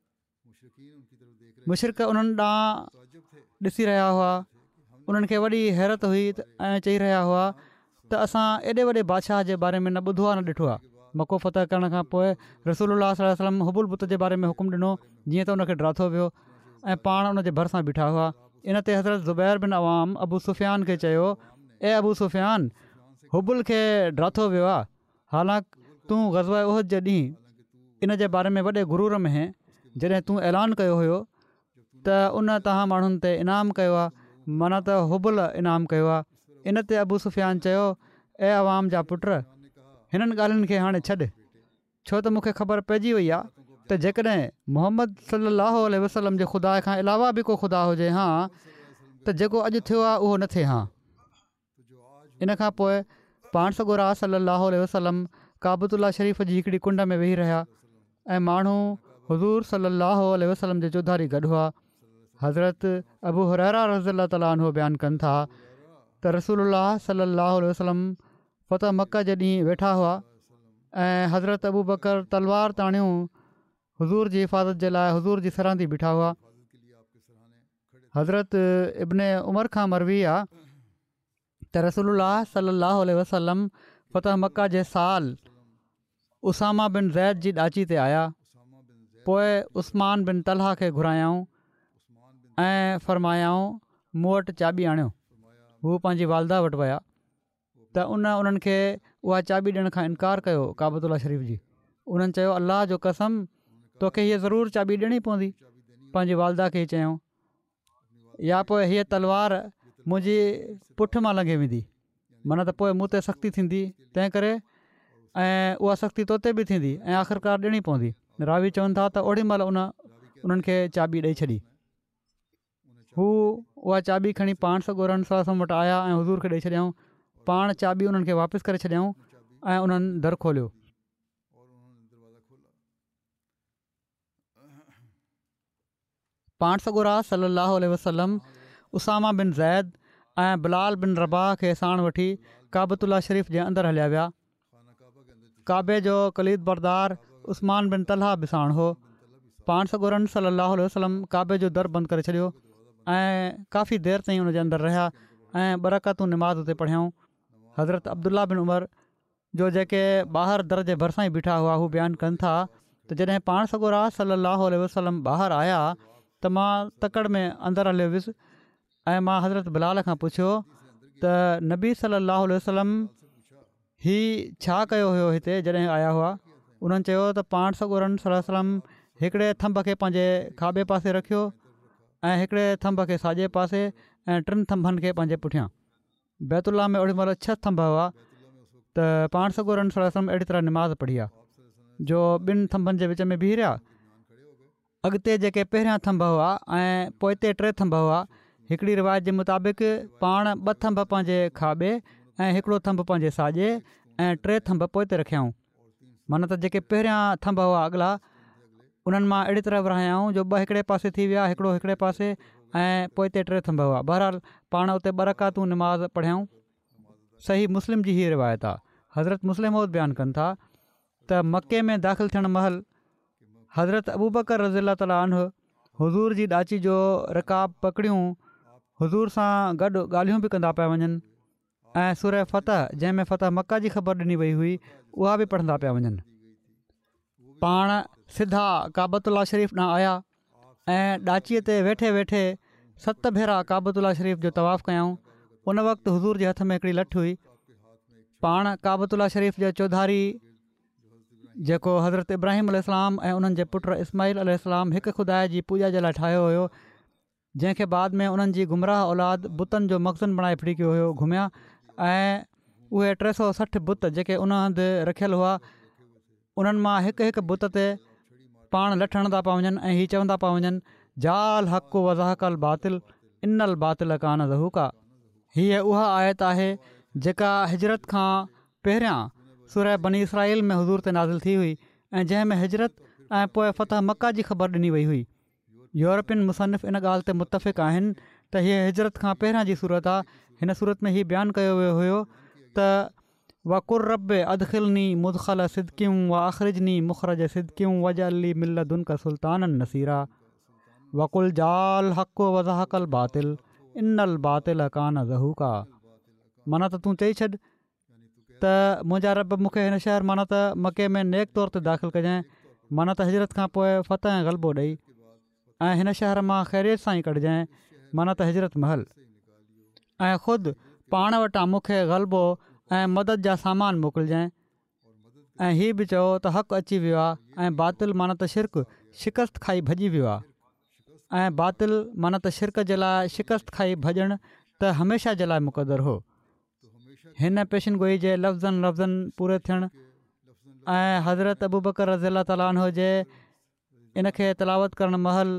मुशरिक़ उन्हनि ॾांहुं ॾिसी रहिया हुआ। उन्हनि खे वॾी हैरत हुई ऐं चई रहिया हुआ त असां एॾे वॾे बादशाह जे बारे में न ॿुधो आहे, न ॾिठो आहे। मको फ़तह करण खां पोइ रसूलुल्लाह सल्लल्लाहु अलैहि वसल्लम हुबुल बुत जे बारे में हुकुम ॾिनो, जीअं त उनखे ड्राथो वियो ऐं पाण उन जे भरिसां बीठा हुआ। इन ते हज़रत ज़ुबैर बिन अवाम अबू सुफ़ियान खे चयो, ए अबू सुफ़ियान, हुबुल खे ड्राथो वियो आहे, हालांकि तूं ग़ज़वा उहद जे ॾींहुं इन जे बारे में वॾे गुरूर में हैं, जॾहिं तूं ऐलान कयो हुयो त उन तव्हां माण्हुनि ते इनाम कयो आहे, माना त हुबुल इनाम कयो आहे। इन ते अबू सुफ़ियान चयो, ए अवाम जा पुट, हिननि ॻाल्हियुनि खे हाणे छॾ, छो त मूंखे ख़बर पइजी वई आहे त जेकॾहिं मोहम्मद सल्लल्लाहु अलैहि वसल्लम जे ख़ुदा खां अलावा बि को ख़ुदा हुजे हा त जेको अॼु थियो आहे उहो न थिए हा। इन खां पोइ पाण सॻुरा सल्लल्लाहु अलैहि वसल्लम काबतुल्ला शरीफ़ जी हिकिड़ी कुंड में वेही रहिया ऐं माण्हू हुज़ूर सल्लल्लाहु अलैहि वसल्लम जे चौधारी गॾु हुआ। हज़रत अबू हुरैरा रज़ियल्लाहु तआला अन्हु बयानु कनि था त रसूलुल्लाह सल्लल्लाहु अलैहि वसल्लम फ़तह मक्का जे ॾींहुं वेठा हुआ ऐं हज़रत अबू बकर तलवार ताणियूं हुज़ूर जी हिफ़ाज़त जे लाइ हुज़ूर जी सराहंदी बीठा हुआ। हज़रत इब्न उमर खां मरवी आहे त रसूलुल्लाह सल्लल्लाहु अलैहि वसल्लम फ़तह मक्का जे साल उसामा बिन ज़ैद जी ॾाची ते आया। पोइ उस्मान बिन तलहा खे घुरायाऊं ऐं फ़रमायाऊं, मूं वटि चाॿी आणियो। हू पंहिंजी वालदा वटि विया त उन्हनि खे उहा चाॿी ॾियण खां इनकार कयो काबतुल्ला शरीफ़ जी। उन्हनि चयो, अलाह जो कसम, तोखे हीअ ज़रूरु चाॿी ॾियणी पवंदी। पंहिंजी वालदा खे चयऊं, या पोइ हीअ तलवार मुंहिंजी पुठ मां लंघे वेंदी, माना त पोइ मूं ते सख़्ती थींदी, तंहिं करे ऐं उहा सख़्ती तो ते बि थींदी ऐं आख़िरकार ॾियणी पवंदी। रावी चवनि था त ओॾी महिल उन्हनि खे चाॿी ॾेई छॾी। हू उहा चाॿी खणी पाण सॻोरनि सल्लल्लाहु वटि आया ऐं हुज़ूर खे ॾेई छॾियऊं। पाण चाॿी उन्हनि खे वापसि करे छॾियऊं ऐं उन्हनि दर खोलियो। पाण सॻोरा सल्लल्लाहु अलैहि वसल्लम उसामा बिन ज़ैद ऐं बिलाल बिन रबाह खे साण वठी काबतुल्ला शरीफ़ जे अंदरि हलिया विया। काबे जो कलीद बरदार उस्मान बिन तलहा बि साण हो। पाण सॻोरनि सल्लल्लाहु अलैहि वसल्लम काबे जो दर बंदि करे छॾियो ऐं काफ़ी देरि ताईं हुन जे अंदरि रहिया ऐं बरकतूं निमाज़ उते पढ़ियाऊं। हज़रत अब्दुल्ला बिन उमर जो जेके ॿाहिरि दर जे भरिसां ई बीठा हुआ, हू बयानु कनि था त जॾहिं पाण सॻोरा सल्लल्लाहु अलैहि वसल्लम ॿाहिरि आया त मां तकड़ में अंदरि हलियो वियुसि ऐं मां हज़रत बिलाल खां पुछियो त नबी सल्लल्लाहु अलैहि वसल्लम ही छा कयो हुयो हिते जॾहिं आया हुआ। उन्हनि चयो त पाण सॻोरनि सल्लल्लाहु अलैहि वसल्लम हिकिड़े थंभ खे पंहिंजे खाॿे पासे रखियो ऐं हिकिड़े थंभ खे साॼे पासे ऐं 3 थंभनि खे पंहिंजे पुठियां। बैतुल्ला में ओॾी महिल 6 थंभ हुआ त पाण सॻोरनि सलम अहिड़ी तरह निमाज़ पढ़ी आहे जो 2 थंभनि जे विच में बीह रहिया। अॻिते जेके पहिरियां थंभ हुआ ऐं पोइते 3 थंभ हुआ, हिकिड़ी रिवायत जे मुताबिक़ पाण 2 थंभ पंहिंजे खाॿे ऐं हिकिड़ो थंभ पंहिंजे साॼे ऐं 3 थंभ पोइते रखियाऊं। माना त जेके पहिरियां थंभ हुआ अॻिला, उन्हनि मां अहिड़ी तरह विरहायाऊं जो 2 हिकिड़े पासे थी विया, हिकिड़ो हिकिड़े पासे ऐं पोइते 3 थंभ हुआ। बहरहाल पाण उते 2 रकातूं निमाज़ पढ़ियाऊं। सही मुस्लिम जी हीअ रिवायत आहे। हज़रत मुस्लिम मौद बयानु कनि था त मके में दाख़िल थियण महिल हज़रत अबू बकर रज़ियल्लाहु ताला अन्हु हुज़ूर जी ॾाची जो रिकाब पकड़ियूं, हुज़ूर सां गॾु ॻाल्हियूं बि कंदा पिया वञनि ऐं सूरह फ़तह, जंहिंमें फ़तह मका जी ख़बर ॾिनी वई हुई, उहा बि पढ़ंदा पिया वञनि। पाण सिधा काबतुल्ला शरीफ़ ॾांहुं आया ऐं ॾाचीअ ते वेठे वेठे 7 भेरा काबतुल्ला शरीफ़ जो तवाफ़ कयऊं। उन वक़्तु हुज़ूर जे हथ में हिकिड़ी लठ हुई। पाण काबतुल्ला शरीफ़ जो चौधारी जेको हज़रत इब्राहिम अलैहिस्सलाम ऐं उन्हनि जे पुटु इस्माईल अलैहिस्सलाम हिकु खुदा जी पूॼा जे लाइ ठाहियो हुयो, जंहिंखे बाद में उन्हनि जी गुमराह औलाद बुतनि जो मक़ज़न बणाए फिरी कयो हुयो, घुमिया ऐं उहे 360 बुत जेके उन हंधि रखियलु हुआ, उन्हनि मां हिकु हिकु बुत ते पाण लठ हणंदा पिया वञनि ऐं हीअ चवंदा पिया वञनि, जाल हक़ वज़ाहकल बातिल इनल बातिल कान ज़हूका। हीअ उहा आयत आहे जेका हिजरत खां पहिरियां सूरह बनी इसराईल में हुज़ूर ते नाज़िल थी हुई ऐं जंहिं में हिजरत ऐं पोइ फ़तह मक्का जी ख़बर ॾिनी वई हुई। यूरोपियन मुसनिफ़ इन ॻाल्हि ते मुतफ़िक़ आहिनि त हीअ हिजरत खां पहिरियां जी सूरत आहे। हिन सूरत में हीउ बयानु कयो वियो हुयो त वकुर रब अदखिलनी मुदखल सिद्कियूं व आख़िरजनी मुख़रज सिद्कियूं वजअली मिल्लदुनका सुल्तानन नसीरा वकुल जाल हक़ वज़ाहकल बातिल इनल बातिल कान ज़हूका। माना त तूं चई छॾ त मुंहिंजा रब मूंखे हिन शहर माना त मके में नेक तौर ते दाख़िल कजांइ, माना त हिजरत खां पोइ फ़तह ऐं ग़लबो ॾेई ऐं हिन शहर मां ख़ैरियत सां ई कढजांइ, माना त हिजरत महल, ऐं ख़ुदि पाण वटां मूंखे ग़लबो ऐं मदद जा सामान मोकिलिजांइ। ऐं हीअ बि चयो त हक़ अची वियो आहे ऐं बातिल माना त शिरक शिकस्त खाई भॼी वियो आहे। ऐं बातिल माना त शिरक जे लाइ शिकस्त खाई भॼणु त हमेशह जे लाइ मुक़दरु हो। हिन पेशिनगोई जे लफ़्ज़नि पूरे थियणु ऐं हज़रत अबू बकर रज़ियल्लाहु ताला अन्हु जे इन खे तिलावत करण महल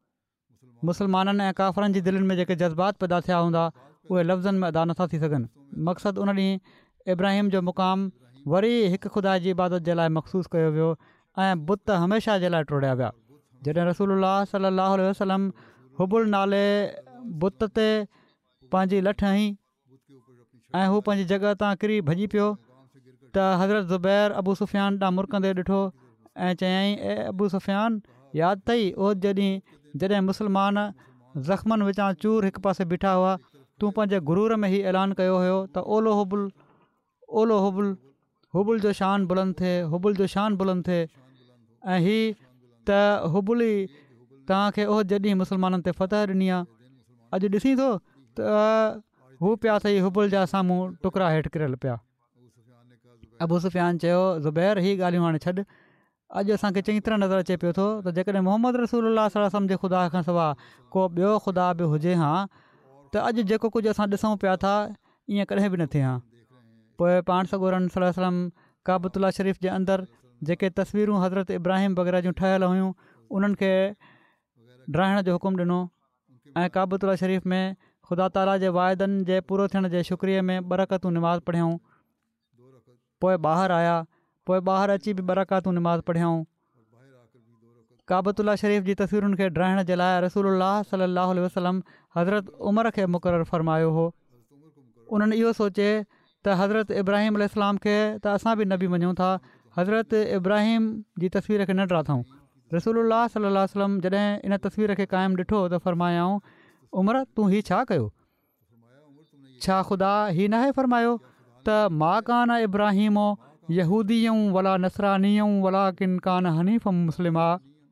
मुस्लमाननि ऐं काफ़रनि जी दिलनि में जेके जज़्बात पैदा थिया हूंदा, उहे लफ़्ज़नि में अदा नथा थी सघनि। मक़सदु उन ॾींहुं इब्राहिम जो मुक़ाम वरी हिकु खुदा जी इबादत जे लाइ मख़सूस कयो वियो ऐं बुत हमेशह जे लाइ टोड़िया विया। जॾहिं रसूलुल्लाह सल्लल्लाहु अलैहि वसल्लम हुबुल नाले बुत ते पंहिंजी लठ हईं ऐं हू पंहिंजी जॻह तां किरी भॼी पियो त हज़रत ज़ुबैर अबू सुफ़ियान ॾांहुं मुरकंदे ॾिठो ऐं चयाईं, ए अबू सुफ़ियान, यादि अथई उहो जॾहिं मुस्लमान ज़ख़्मनि विचां चूर हिकु पासे बीठा हुआ, तूं पंहिंजे गुरूर में ई ऐलान कयो हुयो त ओलो हुबुल हुबुल जो शान बुलंद थिए, हुबुल जो शान बुलंद थिए। ऐं हीअ त हुबुल ई तव्हांखे उहो जॾहिं मुस्लमाननि ते फ़तह ॾिनी आहे, अॼु ॾिसी थो त हू पिया अथई हुबुल जा साम्हूं टुकड़ा हेठि किरियल पिया। अबू सुफ़ियान चयो, ज़ुबैर हीअ ॻाल्हियूं हाणे छॾ, अॼु असांखे चङी तरह नज़र अचे पियो थो त जेकॾहिं मोहम्मद रसूलुल्लाह सल्लल्लाहु अलैहि वसल्लम जे ख़ुदा खां सवाइ को ॿियो ख़ुदा बि हुजे हा त अॼु जेको कुझु असां ॾिसूं पिया था ईअं कॾहिं बि न थिए हा। पोइ पाण सॻोरनि सल्लल्लाहु अलैहि वसल्लम काबतुल्ला शरीफ़ जे अंदरि जेके तस्वीरूं हज़रत इब्राहिम वग़ैरह जूं ठहियल हुयूं उन्हनि खे ड्राइण जो हुकुम ॾिनो ऐं काबतुल्ला शरीफ़ में ख़ुदा ताला जे वाइदनि जे पूरो थियण जे शुक्रिया में 2 रकातूं निमाज़ पढ़ियाऊं। पोइ ॿाहिरि आया, पोइ ॿाहिरि अची बि 2 रकातूं निमाज़ पढ़ियाऊं। काबतुल्ला शरीफ़ जी तस्वीरुनि खे ड्राइण जे लाइ रसूलुल्लाह सल्लल्लाहु अलैहि वसल्लम हज़रत उमर खे मुक़ररु फ़रमायो हो। उन्हनि इहो सोचे त हज़रत इब्राहिम अलैहिस्सलाम खे त असां बि नबी मञूं था, हज़रत इब्राहिम जी तस्वीर खे न ड्राथऊं। रसूलुल्लाह सल्लल्लाहु अलैहि वसल्लम जॾहिं इन तस्वीर खे क़ाइमु ॾिठो त फ़रमायाऊं, उमर तूं हीउ छा कयो? छा ख़ुदा हीउ नाहे फ़रमायो त मा कान इब्राहिमो यहूदियूं वला नसरानियूं वला किन कान हनीफ़म मुस्लिमा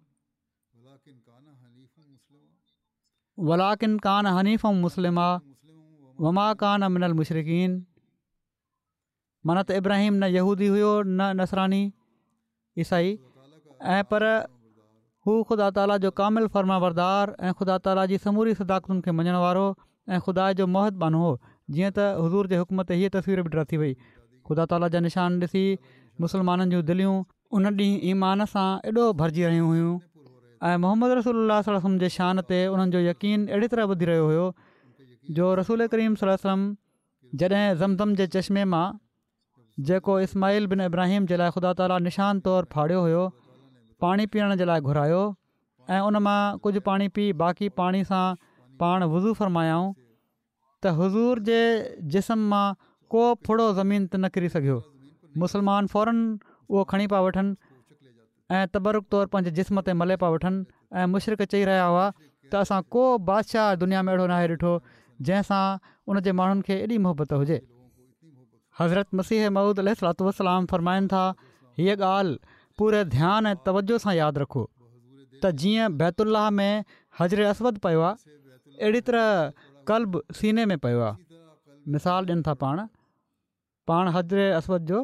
वलाकिन कान हनीफ़म मुस्लिमा वमा कान मिनल मुशरिकीन। माना त इब्राहिम न यहूदी हुयो न नसरानी ईसाई, ऐं पर हू ख़ुदा ताला जो कामिल फ़र्माबरदार ऐं ख़ुदा ताला जी समूरी सदाकतुनि खे मञण वारो ऐं ख़ुदा जो मुहतबानो हो। जीअं त हुज़ूर जे हुकम ते हीअ तस्वीर बि ड्रा थी वई। ख़ुदा ताला जा निशान ॾिसी मुस्लमाननि जूं दिलियूं उन ॾींहुं ईमान सां एॾो भरिजी रहियूं हुयूं ऐं मोहम्मद रसूलुल्लाह सल्लल्लाहु अलैहि वसल्लम जे शान ते उन्हनि जो यकीन अहिड़ी तरह वधी रहियो हुयो जो रसूल करीम सल्लल्लाहु अलैहि वसल्लम जॾहिं ज़मज़म जे चश्मे मां जेको इस्माईल बिन इब्राहिम जे लाइ ख़ुदा ताला निशान तौरु फाड़ियो हुयो पाणी पीअण जे लाइ घुरायो ऐं उन मां कुझु पाणी पी बाक़ी पाणी सां पाण वुज़ू फ़रमायाऊं त हुज़ूर जे जिस्म मां को फुड़ो ज़मीन ते न किरी सघियो। मुस्लमान फ़ौरन उहो खणी पिया वठनि ऐं तबरुक तौरु पंहिंजे जिस्म ते मले पिया वठनि ऐं मुशरिक़ चई रहिया हुआ त असां को बादशाह दुनिया में अहिड़ो नाहे ॾिठो जंहिंसां उन जे माण्हुनि खे एॾी मुहबत हुजे। हज़रत मसीह मऊद अलैहिस्सलातु वस्सलाम फ़रमाइनि था हीअ ॻाल्हि पूरे ध्यानु ऐं तवजो सां यादि रखो त जीअं बैतुल्लाह में हजर असवद पियो आहे अहिड़ी तरह कल्ब सीने में पियो आहे। मिसाल ॾियनि था पाण हजर असवद जो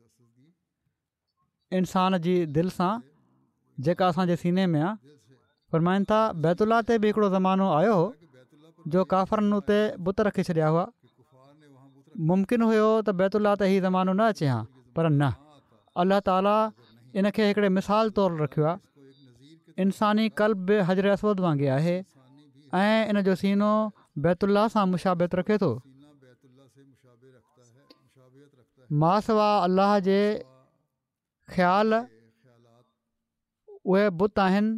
इंसान जी दिलि सां जेका असांजे सीने में आहे फ़रमाइनि था बैतुल्लाह ते बि हिकिड़ो ज़मानो आयो हो जो काफ़रनि उते बुत रखी छॾिया हुआ। मुमकिन हुयो त बैतुल्लाह ते हीउ ज़मानो न अचे हा पर न अलाह ताला इन खे हिकिड़े मिसाल तौरु रखियो आहे। इंसानी कल्ब बि हजर असवद वांगुरु आहे ऐं इन जो सीनो बैतुल्लाह सां मुशाबियत रखे थो। मासवा अलाह जे ख़्याल उहे बुत आहिनि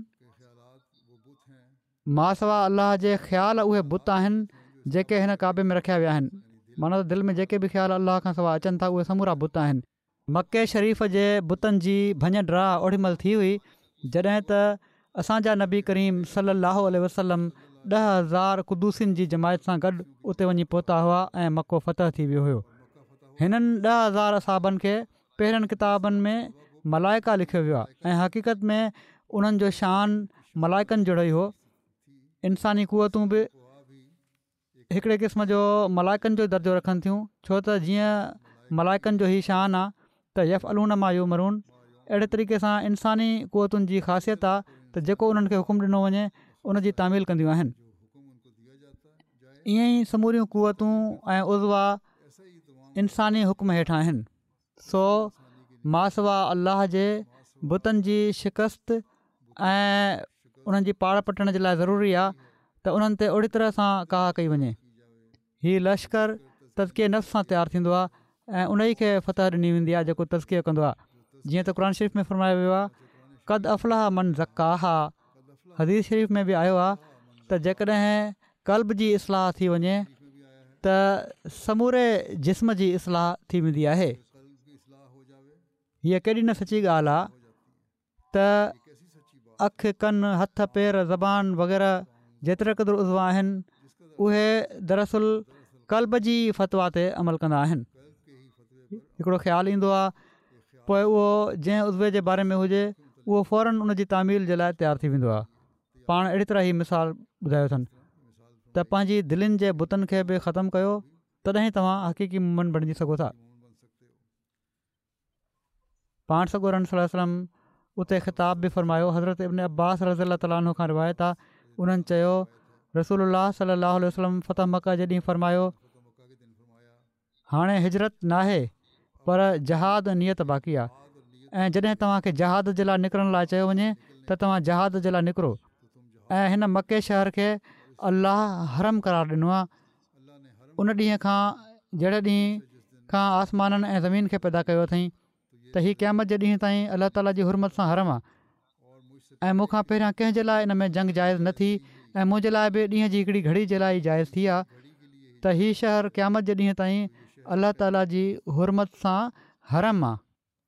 मासवा अलाह जे ख़्याल उहे बुत आहिनि जेके हिन काबे में रखिया विया आहिनि। माना त दिलि में जेके बि ख़्याल अलाह खां सवाइ अचनि था उहे समूरा बुत आहिनि। मके शरीफ़ जे बुतनि जी भञ ड्रा ओॾीमहिल थी हुई जॾहिं त असांजा नबी करीम सल्लल्लाहु अलैहि वसल्लम 10,000 कुदूसिन जी जमायत सां गॾु उते वञी पहुता हुआ ऐं मको फ़तह थी वियो हुयो। हिननि 10,000 असाबनि खे पहिरियनि किताबनि में मलाइका लिखियो वियो आहे ऐं हक़ीक़त में उन्हनि जो शान मलाइकनि जहिड़ो ई हो। इंसानी क़ुवतूं बि हिकिड़े क़िस्म जो मलाइकनि जो दर्जो रखनि थियूं छो त जीअं मलाइकनि जो ई शान आहे त यफ़अलून मा युमरून अहिड़े तरीक़े सां इंसानी क़ुवतुनि जी ख़ासियत आहे त जेको उन्हनि खे हुकुम ॾिनो वञे उन जी तामील कंदियूं आहिनि। ईअं ई समूरियूं क़ुवतूं ऐं उज़वा इंसानी हुकुम हेठां आहिनि। सो मासवा अलाह जे बुतनि जी शिकस्त ऐं उन्हनि जी पाड़ पटण जे लाइ ज़रूरी आहे त उन्हनि ते ओड़ी तरह सां काह कई वञे। हीउ लश्कर तज़किये नफ़्स सां तयारु थींदो आहे ऐं उन ई खे फ़तह ॾिनी वेंदी आहे जेको तज़कियो कंदो आहे। जीअं त क़ुर शरीफ़ में फ़रमायो वियो आहे क़द अफ़लाह मन ज़क्काहा। हदीस शरीफ़ में बि आयो आहे त जेकॾहिं क़ल्ब जी इस्लाह थी वञे त समूरे जिस्म जी इस्लाह थी वेंदी आहे। हीअ केॾी न सची ॻाल्हि आहे त अखि कन हथ पेर ज़बान वग़ैरह जेतिरे क़दुरु उज़वा आहिनि उहे दरअसल क़ल्ब जी फ़तवा ते अमल कंदा आहिनि। हिकिड़ो ख़्यालु ईंदो आहे पोइ उहो जंहिं उज़वे जे बारे में हुजे उहो फ़ौरन उन जी तामील जे लाइ तयारु थी वेंदो आहे। पाण अहिड़ी तरह ई मिसाल ॿुधायो अथनि त पंहिंजी दिलनि जे बुतनि खे बि ख़तमु कयो तॾहिं तव्हां हक़ीक़ी मुमन बणिजी सघो था। पाण सॻोरन सल्लल्लाहु अलैहि वसल्लम उते ख़िताब बि फ़रमायो। हज़रत इब्न अब्बास रज़ियल्लाहु तआला अन्हु खां रिवायत आहे उन्हनि चयो रसूलुल्लाह सल्लल्लाहु अलैहि वसल्लम फ़तह मका जे ॾींहुं फ़रमायो हाणे हिजरत नाहे पर जहाद नियत बाक़ी आहे ऐं जॾहिं तव्हांखे जहाद जे लाइ निकिरण लाइ चयो वञे त तव्हां जहाद जे लाइ निकिरो। ऐं हिन मके शहर खे अलाह हरम करार ॾिनो आहे उन ॾींहं खां जहिड़े ॾींहं खां आसमाननि ऐं ज़मीन खे पैदा कयो अथई त हीअ क़यामत जे ॾींहं ताईं अलाह ताला जी हुरमत सां हरम आहे ऐं मूंखां पहिरियां कंहिंजे लाइ इन में जंग जाइज़ न थी ऐं मुंहिंजे लाइ बि ॾींहं जी हिकिड़ी घड़ी जे लाइ जाइज़ थी आहे त हीउ शहर क़यामत जे ॾींहं ताईं अलाह ताला जी हुरमत सां हरम आहे।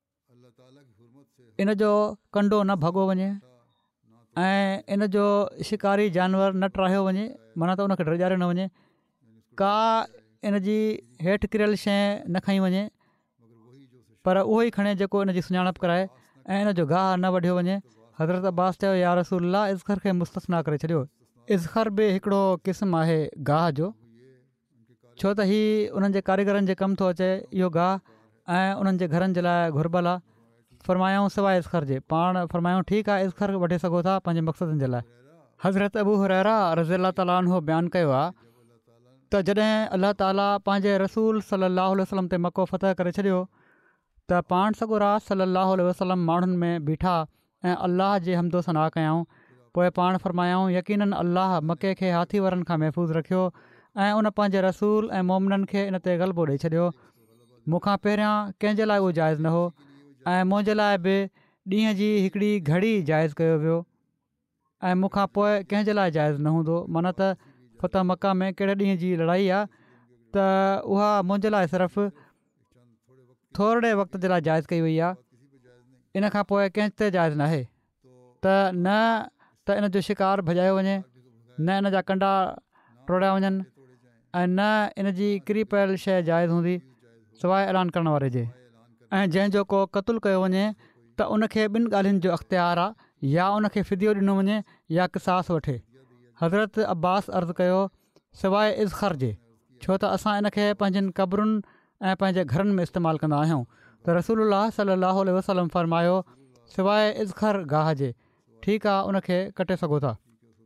इन जो कंडो न भॻो वञे ऐं इन जो शिकारी जानवर न ट्राहियो वञे माना त उनखे ड्रॼारियो न वञे। का इन जी हेठि किरियल शइ न खई वञे पर उहो ई खणे जेको इन जी सुञाणप कराए ऐं इन जो गाह न वढियो वञे। हज़रत अब्बास चयो या रसूलल्लाह इज़खर खे मुस्तस्ना करे छॾियो। इज़खर बि हिकिड़ो क़िस्म आहे गाह जो छो त हीअ उन्हनि जे कारीगरनि जे कमु थो अचे इहो गाह ऐं उन्हनि जे घरनि जे लाइ घुर्बल आहे। फ़रमायूं सवाइ इज़खर जे पाण फ़रमायूं ठीकु आहे इज़खर वठी सघो था पंहिंजे मक़सदनि जे लाइ। हज़रत अबू हुरैरा रज़ियल्लाहु तआला अन्हु बयानु कयो आहे त जॾहिं अलाह ताला पंहिंजे रसूल सलाहु वसलम ते मको फ़तह करे छॾियो त पाण सॻोरा सलाहु वसलम माण्हुनि में बीठा ऐं अलाह जे हमदो सना कयाऊं। पोइ पाण फरमायाऊं यकीननि अलाह मके खे हाथी वारनि खां महफ़ूज़ रखियो ऐं उन पंहिंजे रसूल ऐं मोमिननि खे इन ते ग़लबो ॾेई छॾियो। मूंखां पहिरियां कंहिंजे लाइ उहो जाइज़ न हो ऐं मुंहिंजे लाइ बि ॾींहं जी हिकिड़ी घड़ी जाइज़ कयो वियो ऐं मूंखां पोइ कंहिंजे लाइ जाइज़ न हूंदो। माना त फ़तह मका में कहिड़े ॾींहं जी लड़ाई आहे त उहा मुंहिंजे लाइ सिर्फ़ु थोरे वक़्त जे लाइ जाइज़ कई वई आहे, इन खां पोइ कंहिं ते जाइज़ न आहे त न त इन जो शिकार भॼायो वञे, न इन जा कंडा टोड़िया वञनि ऐं न इन जी किरी पियल शइ जाइज़ हूंदी सवाइ ऐलान करण वारे जे। ऐं जंहिंजो को क़तलु कयो वञे त उनखे ॿिनि ॻाल्हियुनि जो अख़्तियार आहे, या उनखे फ़िदियो ॾिनो वञे या क़िसास वठे। हज़रत अब्बास अर्ज़ु कयो सवाइ इज़ख़र जे, छो त असां इनखे पंहिंजनि क़बरुनि ऐं पंहिंजे घरनि में इस्तेमालु कंदा आहियूं। त रसूलुल्लाह सलाहु वसलम फ़रमायो सवाइ इज़ख़र गाह जे, ठीकु आहे उनखे कटे सघो था।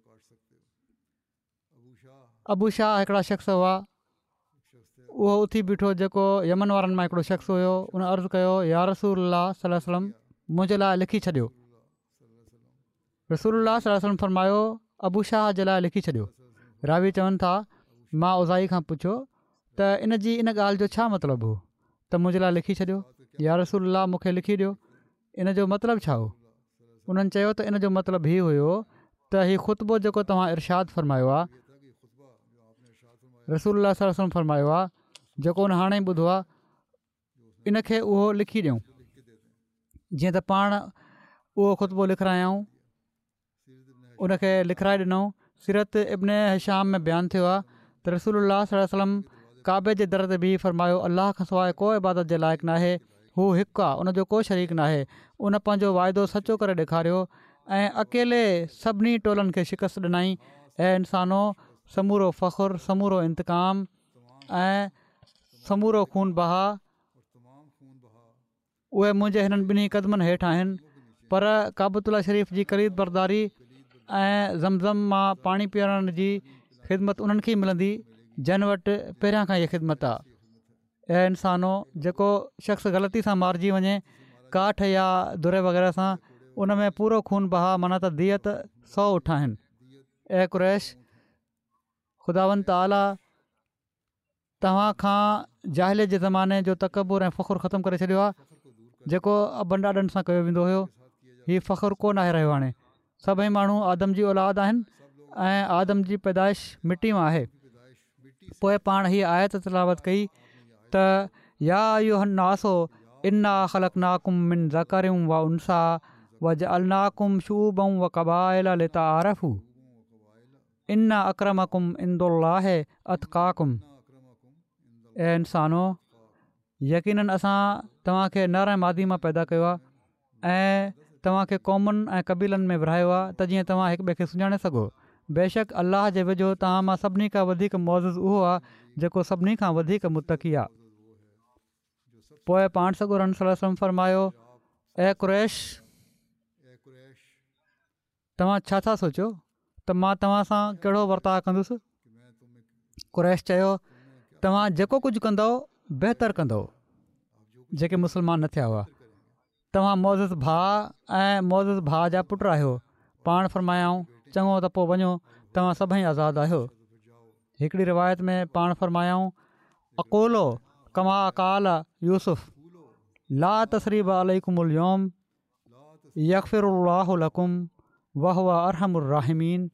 अबू शाह हिकिड़ा शख़्स हुआ, उहो उथी बीठो जेको यमन वारनि मां हिकिड़ो शख़्स हुयो। उन अर्ज़ु कयो या रसूलुल्लाह सल्लल्लाहु अलैहि वसल्लम मुंहिंजे लाइ लिखी छॾियो। रसूलुल्लाह सल्लल्लाहु अलैहि वसल्लम फ़रमायो अबू शाह जे लाइ लिखी छॾियो। रावी चवनि था मां उज़ाई खां पुछियो त इन जी इन ॻाल्हि जो छा मतिलबु हो त मुंहिंजे लाइ लिखी छॾियो, या रसूलुल्लाह मूंखे लिखी ॾियो, इन जो मतिलबु छा हो? उन्हनि चयो त इन जो मतिलबु हीउ हुयो त हीउ ख़ुतबो जेको तव्हां इरशाद फ़रमायो आहे, रसूलुल्लाह सल्लल्लाहु अलैहि वसल्लम फ़रमायो आहे जेको उन हाणे ई ॿुधो आहे, इनखे उहो लिखी ॾियूं जीअं त पाण उहो ख़ुतबो लिखारायूं, उनखे लिखाए ॾिनऊं। सीरत इब्न हिशाम में बयानु थियो आहे त रसूलुल्लाह सल्लल्लाहु अलैहि वसल्लम काबे जे दर ते बि फ़रमायो अलाह खां सवाइ को इबादत जे लाइक़ु न आहे, हू हिकु आहे, उनजो को शरीक न आहे। उन पंहिंजो वाइदो सचो करे ॾेखारियो ऐं अकेले सभिनी टोलनि खे शिकस्त ॾिनई। ऐं इंसानो समूरो फ़ख़ुरु, समूरो इंतकाम ऐं समूरो खून बहा उहे मुंहिंजे हिननि ॿिन्ही क़दमनि हेठि आहिनि। पर काबतुल्ला शरीफ़ जी क़रीब बरदारी ऐं ज़मज़म मां पाणी पीअण जी ख़िदमत उन्हनि खे ई मिलंदी जंहिं वटि पहिरियां खां इहा ख़िदमत आहे। ऐं इंसानो जेको शख़्स ग़लती सां मारिजी वञे काठ या दुरे वग़ैरह सां, उन में पूरो खून बहा माना त दियत 100 ऊठ आहिनि। ऐं कुरैश ख़ुदावंद ताला तव्हां खां जाहिले जे ज़माने जो तकबुर ऐं फ़ख़ुरु ख़तमु करे छॾियो आहे जेको अबनि ॾाॾनि सां कयो वेंदो हुयो। हीउ फ़ख़ुरु कोन आहे रहियो। हाणे सभई माण्हू आदम जी औलाद आहिनि ऐं आदम जी पैदाइश मिटी मां आहे। पोइ पाण हीअ आयत तिलावत कई त या अय्युहन्नासो इन्ना ख़लक़नाकुम मिन ज़करिन व उन्सा वजअलनाकुम शुअबन व क़बाइला लितआरफू इन्ना अक्रमकुम इंदुल्लाहि अतक़ाकुम। ऐं इंसानो यकीननि असां तव्हांखे नर ऐं मादी मां पैदा कयो आहे ऐं तव्हांखे क़ौमुनि ऐं क़बीलनि में विरायो आहे त जीअं तव्हां हिक ॿिए खे सुञाणे सघो। बेशक अलाह जे वेझो तव्हां मां सभिनी खां वधीक मौज़िज़ उहो आहे जेको सभिनी खां वधीक मुतक़ी आहे। पोइ पाण सॻोरनि सल्लल्लाहु अलैहि वसल्लम फ़रमायो ऐं कुरैश तव्हां छा था सोचियो त मां तव्हां सां कहिड़ो वर्ताव कंदुसि? कुरैश चयो तव्हां जेको कुझु कंदव बहितर कंदव। जेके मुस्लमान न थिया हुआ, तव्हां मौज़िज़ भाउ ऐं मौज़िज़ भाउ जा पुट आहियो। पाण फ़रमायाऊं चङो त पोइ वञो, तव्हां सभई आज़ादु आहियो। हिकिड़ी रिवायत में पाण फ़रमायाऊं अक़ोलो कमा अकाल यूसुफ ला तसरीब अलैकुमुल यौम यग़फ़िरुल्लाहु लकुम व हुवा अरहमुर राहिमीन।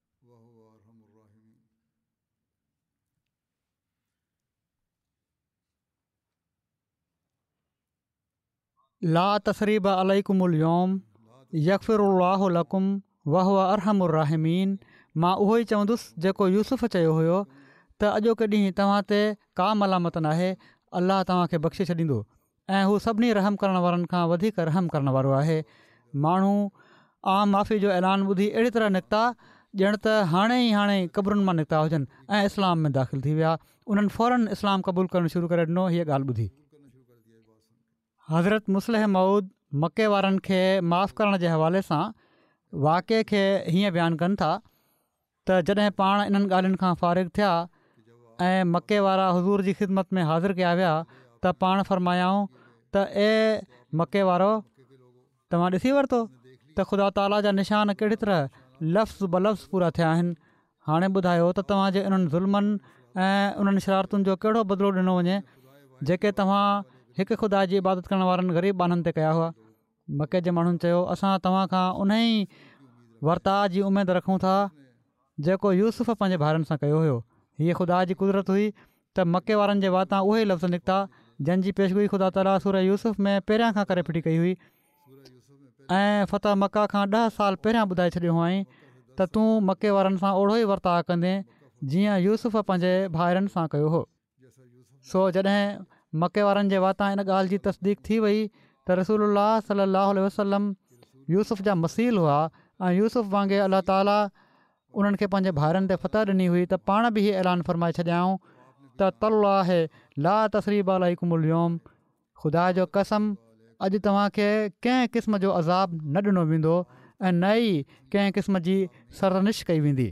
ला तसरीब अलैकुमुल यौम यग़फ़िरुल्लाहु लकुम व हुवा अरहमुर राहिमीन। मां उहो ई चवंदुसि जेको यूसुफ़ चयो हुयो त अॼोके ॾींहुं तव्हां ते का मलामत न आहे, अलाह तव्हांखे बख़्शे छॾींदो ऐं हू सभिनी रहम करण वारनि खां वधीक रहम करण वारो आहे। माण्हू आम माफ़ी जो ऐलान ॿुधी अहिड़ी तरह निकिता ॼण त हाणे ई क़बरुनि मां निकिता हुजनि ऐं इस्लाम में दाख़िल थी विया। उन्हनि फ़ौरन इस्लाम क़बूल करणु शुरू करे ॾिनो। हीअ ॻाल्हि ॿुधी हज़रत मुस्लिह मऊद मके वारनि खे माफ़ु करण जे हवाले सां वाक़े खे हीअं बयानु कनि था त जॾहिं पाण इन्हनि ॻाल्हियुनि खां फ़ारिग़ थिया ऐं मके वारा हुज़ूर जी ख़िदमत में हाज़िर कया विया त पाण फरमायाऊं त ए मके वारो, तव्हां ॾिसी वरितो त ख़ुदा ताला जा निशान कहिड़ी तरह लफ़्ज़ बलफ़्ज़ पूरा थिया आहिनि। हाणे ॿुधायो त तव्हांजे इन्हनि ज़ुल्मनि ऐं उन्हनि शरारतुनि जो कहिड़ो बदिलो ॾिनो वञे जेके तव्हां हिकु ख़ुदा जी इबादत करण वारनि ग़रीब ॿारनि ते कया हुआ। मके जे माण्हुनि चयो, असां तव्हां खां उन ई वर्ताउ जी उमेद रखूं था जेको यूसुफ़ पंहिंजे भाउरनि सां कयो हुयो। हीअ ख़ुदा जी कुदरत हुई त मके वारनि जे वाता उहे ई लफ़्ज़ निकिता जंहिंजी पेशगोई ख़ुदा ताला सूरह यूसुफ़ में पहिरियां खां करे फिटी कई हुई ऐं फ़तह मका खां 10 साल पहिरियां ॿुधाए छॾियो हुअईं त तूं मके वारनि सां ओड़ो ई वर्ताउ कंदे जीअं यूसुफ़ पंहिंजे भाउरनि सां कयो हो। सो जॾहिं मके वारनि जे वाता इन ॻाल्हि जी तसदीक थी वई त रसूलुल्लाह सल्लल्लाहु अलैहि वसल्लम यूसुफ़ जा मसील हुआ ऐं यूसुफ़ वांगुरु अलाह ताला उन्हनि खे पंहिंजे भाउरनि ते फ़तह ॾिनी हुई त पाण बि हीअ ऐलान फरमाए छॾियाऊं त तल्लाह ला तसरीब अलैकुमुल यौम, ख़ुदा जो कसम अॼु तव्हांखे कंहिं क़िस्म जो अज़ाब न ॾिनो वेंदो ऐं न ई कंहिं क़िस्म जी सरनिश कई वेंदी।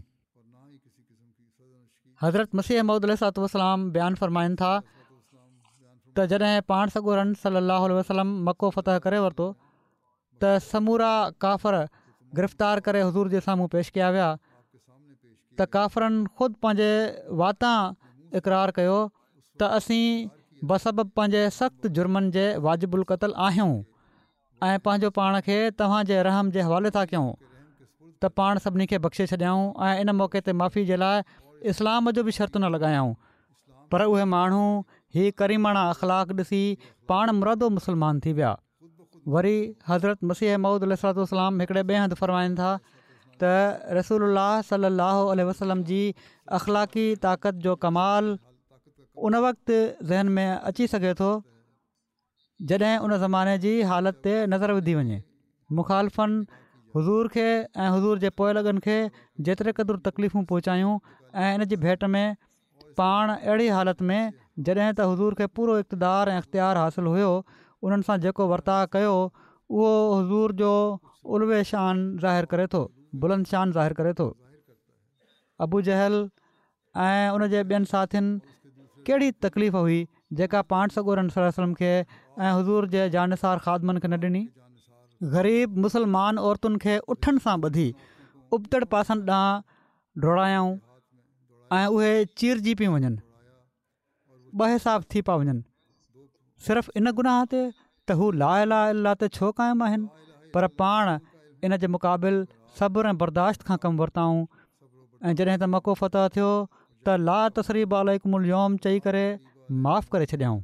हज़रत मसीह मऊद अलैहिस्सलातु वस्सलाम बयानु फरमाइनि था त जॾहिं पाण सॻोरनि सल्लल्लाहु अलैहि वसल्लम मको फ़तह करे वरितो त समूरा काफ़र गिरफ़्तार करे हुज़ूर जे साम्हूं पेश कया विया त काफ़रनि ख़ुदि पंहिंजे वाता इक़रार कयो त असीं बसबब पंहिंजे सख़्तु जुर्मनि जे वाजिबुल क़तल आहियूं ऐं पंहिंजो पाण खे तव्हांजे रहम जे हवाले था कयूं त पाण सभिनी खे बख़्शे छॾियाऊं ऐं इन मौक़े ते माफ़ी जे लाइ इस्लाम जो बि शर्त न लॻायाऊं। पर उहे माण्हू ही करीमाणा अख़लाक़ ॾिसी पाण मुरादो मुस्लमान थी विया। वरी हज़रत मसीह मऊद अलैहिस्सलातु वस्सलाम हिकिड़े ॿिए हंधि फरमाइनि था त रसूलुल्लाह सल्लल्लाहु अलैहि वसल्लम जी अख़लाक़ी ताक़त जो कमाल उन वक़्तु ज़हन में अची सघे थो जॾहिं उन ज़माने जी हालति ते नज़र विधी वञे। मुखालफ़नि हुज़ूर खे ऐं हुज़ूर जे पोइलॻनि खे जेतिरे क़दुरु तकलीफ़ूं पहुचायूं ऐं इन जी भेट में पाण अहिड़ी हालति में जॾहिं त हुज़ूर खे पूरो इक़्तिदार ऐं इख़्तियार हासिलु हुयो उन्हनि सां जेको वर्ताउ कयो उहो हुज़ूर जो उल्वे शान ज़ाहिर करे थो, बुलंद शान ज़ाहिर करे थो। अबू जहल ऐं उन जे ॿियनि साथियुनि कहिड़ी तकलीफ़ हुई जेका पाण सॻोरनि सल्लल्लाहु अलैहि वसल्लम खे ऐं हुज़ूर जे जानिसार ख़ादमनि खे न ॾिनी। ग़रीब मुसलमान औरतुनि खे उठनि सां ॿधी उबतड़ पासनि ॾांहुं डोड़ायाऊं ऐं उहे चीरजी पियूं वञनि, बहिसाब थी पिया वञनि सिर्फ़ु इन गुनाह ते त हू ला इलाहा इल्लल्लाह ते छो क़ाइमु आहिनि। पर पाण इन जे मुक़ाबिल सब्र ऐं बर्दाश्त खां कमु वरिताऊं ऐं जॾहिं त मको फ़तह थियो त ला तसरीब अलैकुमुल यौम चई करे माफ़ करे छॾियाऊं।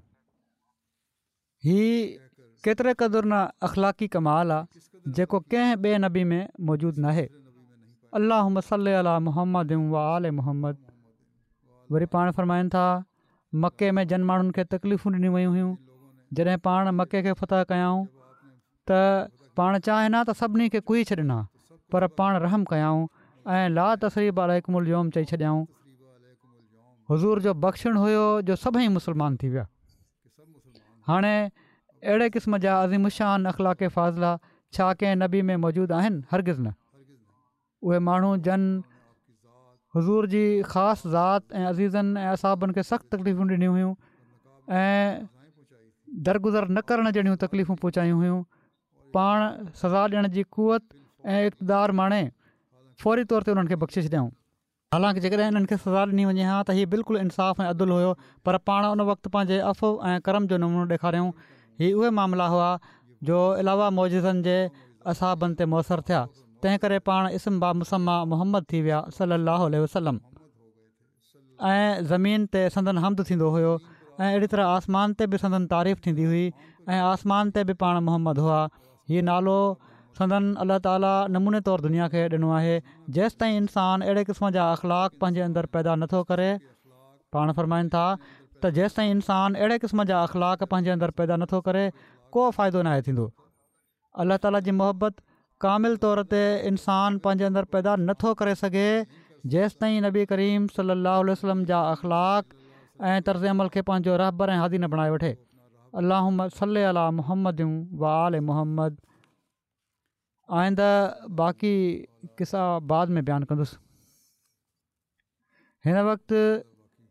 हीअ केतिरे क़दुरु न अख़लाक़ी कमाल आहे जेको कंहिं ॿिए नबी में मौजूदु नाहे। अल्लाहुम्म सल्लि अला मुहम्मद व आले मुहम्मद। वरी पाण फरमाइनि था मके में जन माण्हुनि खे तकलीफ़ूं ॾिनियूं वयूं हुयूं जॾहिं पाण मके खे फ़तह कयाऊं त पाण चाहे न त सभिनी खे कुई छॾिना पर पाण रहम कयाऊं ऐं ला तसरीब अलैकुमुल यौम चई छॾियाऊं। हुज़ूर जो बख़्शण हुयो जो सभई मुस्लमान थी विया। हाणे अहिड़े क़िस्म जा अज़ीमुशान अख़लाक़ फ़ाज़िला छा कंहिं नबी में मौजूदु आहिनि? हरगिज़ न। उहे माण्हू जन हुज़ूर जी ख़ासि ज़ात ऐं अज़ीज़नि ऐं असाबनि खे सख़्तु तकलीफ़ूं ॾिनियूं हुयूं ऐं दरगुज़र न करण जहिड़ियूं तकलीफ़ूं पहुचायूं हुयूं। पाण सज़ा ॾियण जी क़ुवत ऐं इक़्तिदार माणे फ़ौरी तौर ते उन्हनि खे बख़्शे छॾियाऊं। हालांकि जेकॾहिं इन्हनि खे सज़ा ॾिनी वञे हा त हीअ बिल्कुलु इंसाफ़ ऐं अदुल हुयो, पर पाण उन वक़्तु पंहिंजे अफ़ु ऐं करम जो नमूनो ॾेखारियऊं। हीअ उहे मामला हुआ जो अलावा मौजिज़नि जे असाबनि ते मुयसरु थिया। तंहिं करे पाण इस्म बा मुसम्मा मुहम्मद थी विया सल्लल्लाहु अलैहि वसल्लम ऐं ज़मीन ते संदन हमद थींदो हुयो ऐं अहिड़ी तरह आसमान ते बि संदन तारीफ़ थींदी हुई ऐं आसमान ते बि पाण मुहम्मद हुआ। हीअ नालो संदन अलाह ताला नमूने तौरु दुनिया खे ॾिनो आहे। जेसि ताईं इंसानु अहिड़े क़िस्म जा अख़लाक़ पंहिंजे अंदरि पैदा नथो करे, पाण फरमाइनि था त जेसि ताईं इंसानु अहिड़े क़िस्म जा अख़लाक़ पंहिंजे अंदरि पैदा नथो करे को फ़ाइदो नाहे थींदो। अलाह ताला जी मोहबत कामिल तौर ते इंसानु पंहिंजे अंदरि पैदा नथो करे सघे जेसि ताईं नबी करीम सल्लल्लाहु अलैहि वसल्लम जा अख़लाक़ ऐं तर्ज़ अमल खे पंहिंजो रहबर ऐं हादी न बणाए वठे। अल्लाहुम्म सल्लि अला मुहम्मद व आले मुहम्मद। आइंदा बाक़ी किसा बाद में बयानु कंदुसि। हिन वक़्तु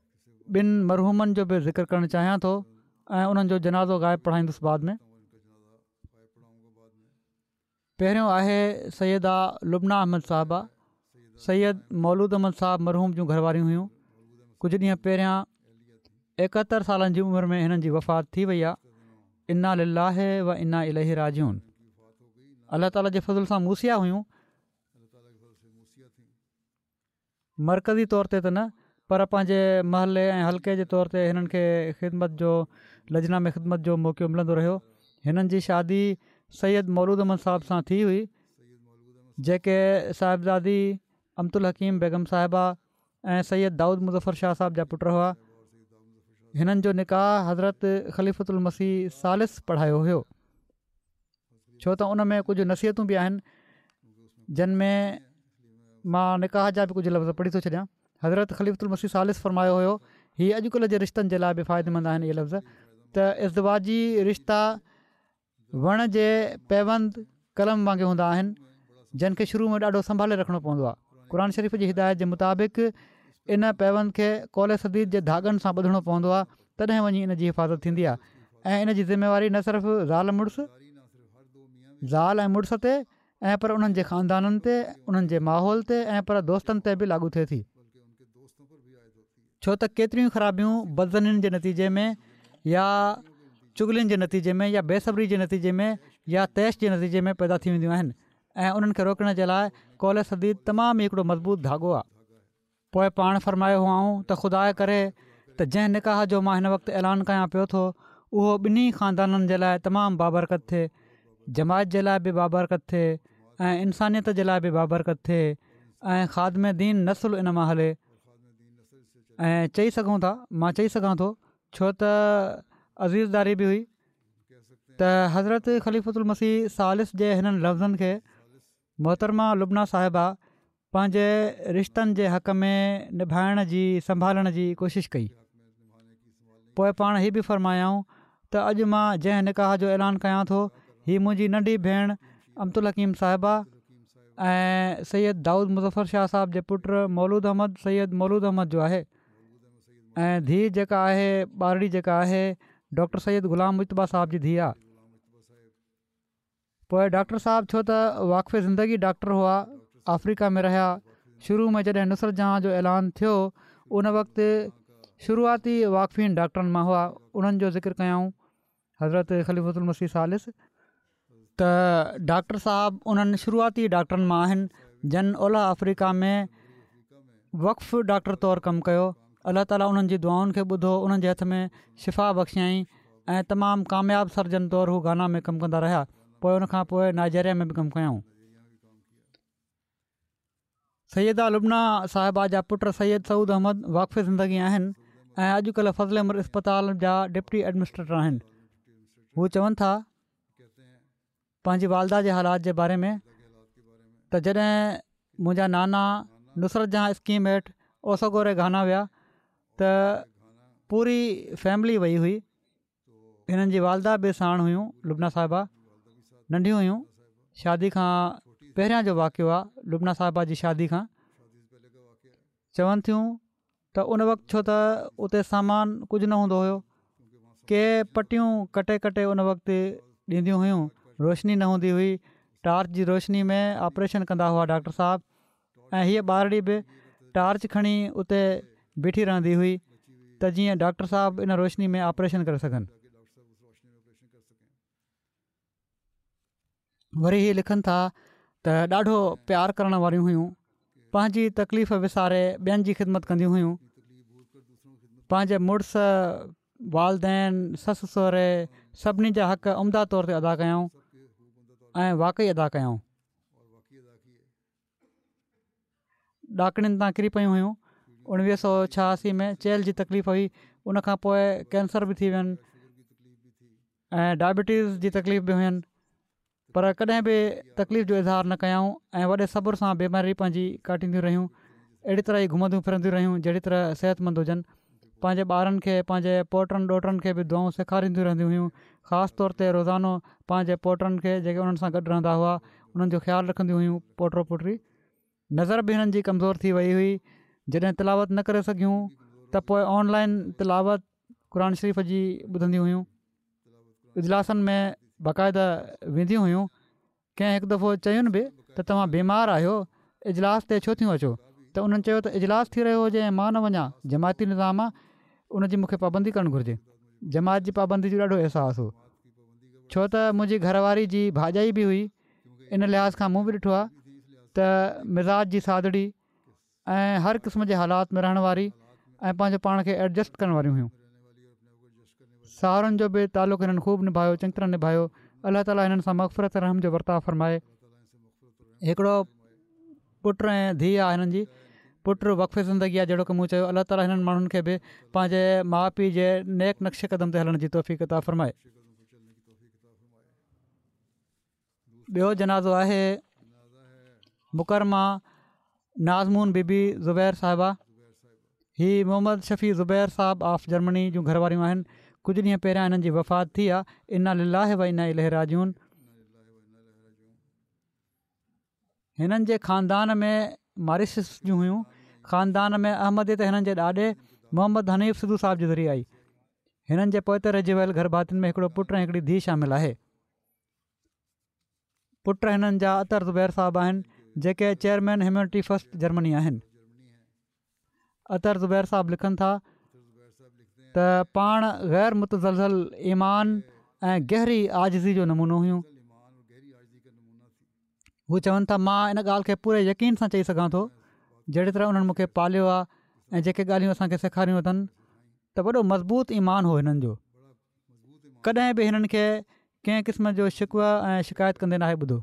ॿिनि मरहूमनि जो बि ज़िक्र करणु चाहियां थो ऐं उन्हनि जो जनाज़ो ग़ाइब पढ़ाईंदुसि बाद में। पहिरियों आहे सैयदा लुबना अहमद साहिबा। सैयद मौलूद अहमद साहिबु मरहूम जूं घरवारियूं हुयूं। कुझु ॾींहं पहिरियां 71 सालनि जी उमिरि में हिननि जी वफ़ात थी वई आहे। इन्ना लिल्लाहि व इन्ना इलैहि राजिऊन। अलाह ताला जे फज़ल सां मूसिया हुयूं, मरकज़ी तौर ते त न, पर पंहिंजे महले ऐं हल्के जे तौर ते हिननि खे ख़िदमत जो लजना में ख़िदमत जो मौक़ो मिलंदो रहियो। हिननि जी शादी सैयद मौलूद अहमद साहिब सां थी हुई, जेके साहिबज़ादी अमतुल हकीम बेगम साहिबा ऐं सैयद दाऊद मुज़फ़र शाह साहिब जा पुट हुआ। हिननि जो निकाह हज़रत ख़लीफ़तुल मसीह सालिस पढ़ायो हुयो, छो त उन में कुझु नसीहतूं बि आहिनि जिन में मां निकाह जा बि कुझु लफ़्ज़ पढ़ी थो छॾियां। हज़रत ख़लीफ़तुल मसीह सालिस फरमायो हुयो, हीअ अॼुकल्ह जे रिश्तनि जे लाइ बि फ़ाइदेमंद आहिनि इहे लफ़्ज़, त इज़्दिवाजी रिश्ता वण जे पैबंद कलम वांगुरु हूंदा आहिनि, जिन खे शुरू में ॾाढो संभाले रखिणो पवंदो आहे। क़ुर शरीफ़ जी हिदायत जे मुताबिक़ इन पैबंद खे कौल सदीद जे धागनि सां ॿधणो पवंदो आहे, तॾहिं वञी इन जी हिफ़ाज़त थींदी आहे। ऐं इन जी ज़िमेवारी न सिर्फ़ु ज़ाल ऐं मुड़ुस ते ऐं पर उन्हनि जे ख़ानदाननि ते, उन्हनि जे माहौल ते ऐं पर दोस्तनि ते बि लागू थिए थी, छो त केतिरियूं ख़राबियूं बदज़नियुनि जे नतीजे में या चुगलियुनि जे नतीजे में या बेसब्री जे नतीजे में या तैश जे नतीजे में पैदा थी वेंदियूं आहिनि, ऐं उन्हनि खे रोकण जे लाइ कौल सदीद तमामु हिकिड़ो मज़बूत धाॻो आहे। पोइ पाण फरमायो हुआऊं त ख़ुदा करे त जंहिं निकाह जो मां हिन वक़्तु ऐलान कयां पियो थो, उहो ॿिन्ही ख़ानदाननि जे लाइ तमामु बाबरकत थिए, जमायत जे लाइ बि बाबरकत थिए ऐं इंसानियत जे लाइ बि बाबरकत थिए ऐं ख़ादमे दीन नसुल इन मां हले। ऐं चई सघूं था, मां चई सघां थो, छो त अज़ीज़दारी बि हुई त हज़रत ख़लीफ़तुल मसीह सालिस जे हिननि लफ़्ज़नि खे मोहतरमा लुबना साहिबा पंहिंजे रिश्तनि जे हक़ में निभाइण जी संभालण जी कोशिशि कई। पोइ पाण हीअ बि फ़रमायाऊं त अॼु मां जंहिं निकाह जो ऐलान कयां थो, हीअ मुंहिंजी नंढी भेण अमतुल हकीम साहिबा ऐं सैयद दाऊद मुज़फ़र शाह साहिब जे पुट मौलूद अहमद सैयद मौलूद अहमद जो आहे, ऐं धीउ जेका आहे, ॿारड़ी जेका आहे, डॉक्टर सैयद ग़ुलाम मुश्तबा साहिब जी धीउ आहे। पोइ डॉक्टर साहिबु छो त वाक़फ़े ज़िंदगी डॉक्टर हुआ, अफ्रीका में रहिया। शुरू में जॾहिं नुसरत जहां जो ऐलान थियो, उन वक़्तु शुरूआती वाक़फ़ीन डॉक्टरनि मां हुआ, उन्हनि जो ज़िक्र कयाऊं हज़रत ख़लीफ़तुल मसीह सालिस। त डॉक्टर साहिबु उन्हनि शुरूआती डॉक्टरनि मां आहिनि जिन ओलह अफ्रीका में वक़्फ़ डॉक्टर तौरु कमु कयो। अलाह ताला उन्हनि जी दुआउनि खे ॿुधो, उन्हनि जे हथ में शिफ़ा बख़्शियईं ऐं तमामु कामयाबु सर्जन तौरु हू गाना में कमु कंदा रहिया। पोइ उनखां पोइ नाइजेरिया में बि कमु कयाऊं। सैयदा लुबना साहिबा जा पुट सैयद सऊद अहमद वाक़फ़े ज़िंदगी आहिनि ऐं अॼुकल्ह फज़ल अहमद इस्पताल जा डिप्टी एडमिनिस्ट्रेटर आहिनि। हू चवनि था पंहिंजी वालदा जे हालात जे बारे में त जॾहिं मुंहिंजा नाना नुसरत जहां स्कीम हेठि ओसोगोरे घाना विया त पूरी फैमिली वई हुई। हिननि जी वालदा बि साण हुयूं। लुबना साहिबा नंढियूं हुयूं, शादी खां पहिरियां जो वाक़ियो आहे। लुबना साहिबा जी शादी खां चवनि थियूं त उन वक़्तु छो त उते सामान कुझु न हूंदो हुयो, के पटियूं कटे कटे उन वक़्तु ॾींदियूं हुयूं, रोशनी न हूंदी हुई, टार्च जी रोशनी में ऑपरेशन कंदा हुआ डॉक्टर साहिबु, ऐं हीअ ॿारड़ी बि टार्च खणी उते बीठी रहंदी हुई त जीअं डॉक्टर साहिबु इन रोशनी में ऑपरेशन करे सघनि। वरी हीअ लिखनि था त ॾाढो प्यारु करण वारियूं हुयूं, पंहिंजी तकलीफ़ विसारे ॿियनि जी ख़िदमत कंदियूं हुयूं, पंहिंजे मुड़ुस, वालदेन, ससु सहुरे सभिनी जा हक़ उम्दा तौर ते अदा कयऊं ऐं वाक़ई अदा कयऊं। ॾाकणियुनि तां किरी पयूं हुयूं। 1986 में चेल जी तकलीफ़ हुई, उनखां पोइ कैंसर बि थी वियनि ऐं डायबिटीज़ जी तकलीफ़ बि हुयनि, पर कॾहिं बि तकलीफ़ जो इज़हार न कयऊं ऐं वॾे सब्र सां बीमारी पंहिंजी काटींदियूं रहियूं। अहिड़ी तरह ई घुमंदियूं फिरंदियूं रहियूं जहिड़ी तरह सिहतमंद हुजनि। पंहिंजे ॿारनि खे, पंहिंजे पोटनि ॾोटनि खे बि दुआऊं सेखारींदियूं रहंदियूं हुयूं। ख़ासि तौर ते रोज़ानो पंहिंजे पोटनि खे जेके उन्हनि सां गॾु रहंदा हुआ, उन्हनि जो ख़्यालु रखंदियूं हुयूं। पोटो पोटी नज़र बि हिननि जी कमज़ोर थी वई हुई। जॾहिं तिलावत न करे सघियूं त पोइ ऑनलाइन तिलावत क़ुर शरीफ़ जी ॿुधंदियूं हुयूं, इजलासनि में बाक़ाइदा वेंदियूं हुयूं। कंहिं हिकु दफ़ो चयुनि बि त तव्हां बीमार आहियो, इजलास ते छो थियूं अचो? त उन्हनि चयो त इजलास थी रहियो हुजे ऐं मां न वञा, जमायती निज़ाम आहे, उनजी मूंखे पाबंदी करणु घुरिजे। जमात जी पाबंदी जो ॾाढो अहसासु हो, छो त मुंहिंजी घरवारी जी भाॼाई बि हुई। इन लिहाज़ खां मूं बि ॾिठो आहे त मिज़ाज जी सादड़ी ऐं हर क़िस्म जे हालात में रहण वारी ऐं पंहिंजो पाण खे एडजस्ट करण वारियूं हुयूं। साहुरनि जो बि तालुक़ु हिननि ख़ूब निभायो, चङी तरह निभायो। अलाह ताला हिननि सां मग़फ़िरत रहम जो वर्ताव फ़रमाए। हिकिड़ो पुटु ऐं धीउ आहे हिननि जी, पुटु वक़फ़े ज़िंदगी आहे जहिड़ो की मूं चयो। अलाह ताला हिननि माण्हुनि खे बि पंहिंजे माउ पीउ जे नेक नक्शे क़दम ते हलण जी तौफ़ीक़ अता फ़रमाए। ॿियो जनाज़ो आहे मुकरमा नाज़मून बीबी ज़ुबैर साहिबा। हीअ मोहम्मद शफ़ी ज़ुबैर साहिबु ऑफ जर्मनी जूं घरवारियूं आहिनि। कुझु ॾींहं पहिरियां हिननि जी वफ़ात थी आहे। इन्ना लिल्लाहि व इन्ना इलैहि राजिऊन। हिननि जे ख़ानदान में मारिसिस जूं हुयूं। ख़ानदान में अहमदियत हिननि जे ॾाॾे मोहम्मद हनीफ़ सिद्धू साहिब जे ज़रिए आई। हिननि जे पोइ रहिजी वियल घर भातियुनि में हिकिड़ो पुटु ऐं हिकिड़ी धीउ शामिलु आहे। पुट हिननि जा अतर ज़ुबैर साहिबु आहिनि, जेके चेयरमैन ह्यूमैनिटी फस्ट जर्मनी आहिनि। अतर ज़ुबैर साहिबु लिखनि था त पाण ग़ैर मुतज़लज़ल ईमान ऐं गहरी आजिज़ी जो नमूनो हुयूं। हू चवनि था मां इन ॻाल्हि खे पूरे यकीन सां चई सघां थो, जहिड़ी तरह उन्हनि मूंखे पालियो आहे ऐं जेके ॻाल्हियूं असांखे सेखारियूं अथनि, त वॾो मज़बूत ईमान हो हिननि जो। कॾहिं बि हिननि खे कंहिं क़िस्म जो शिकवा ऐं शिकायत कंदे नाहे ॿुधो।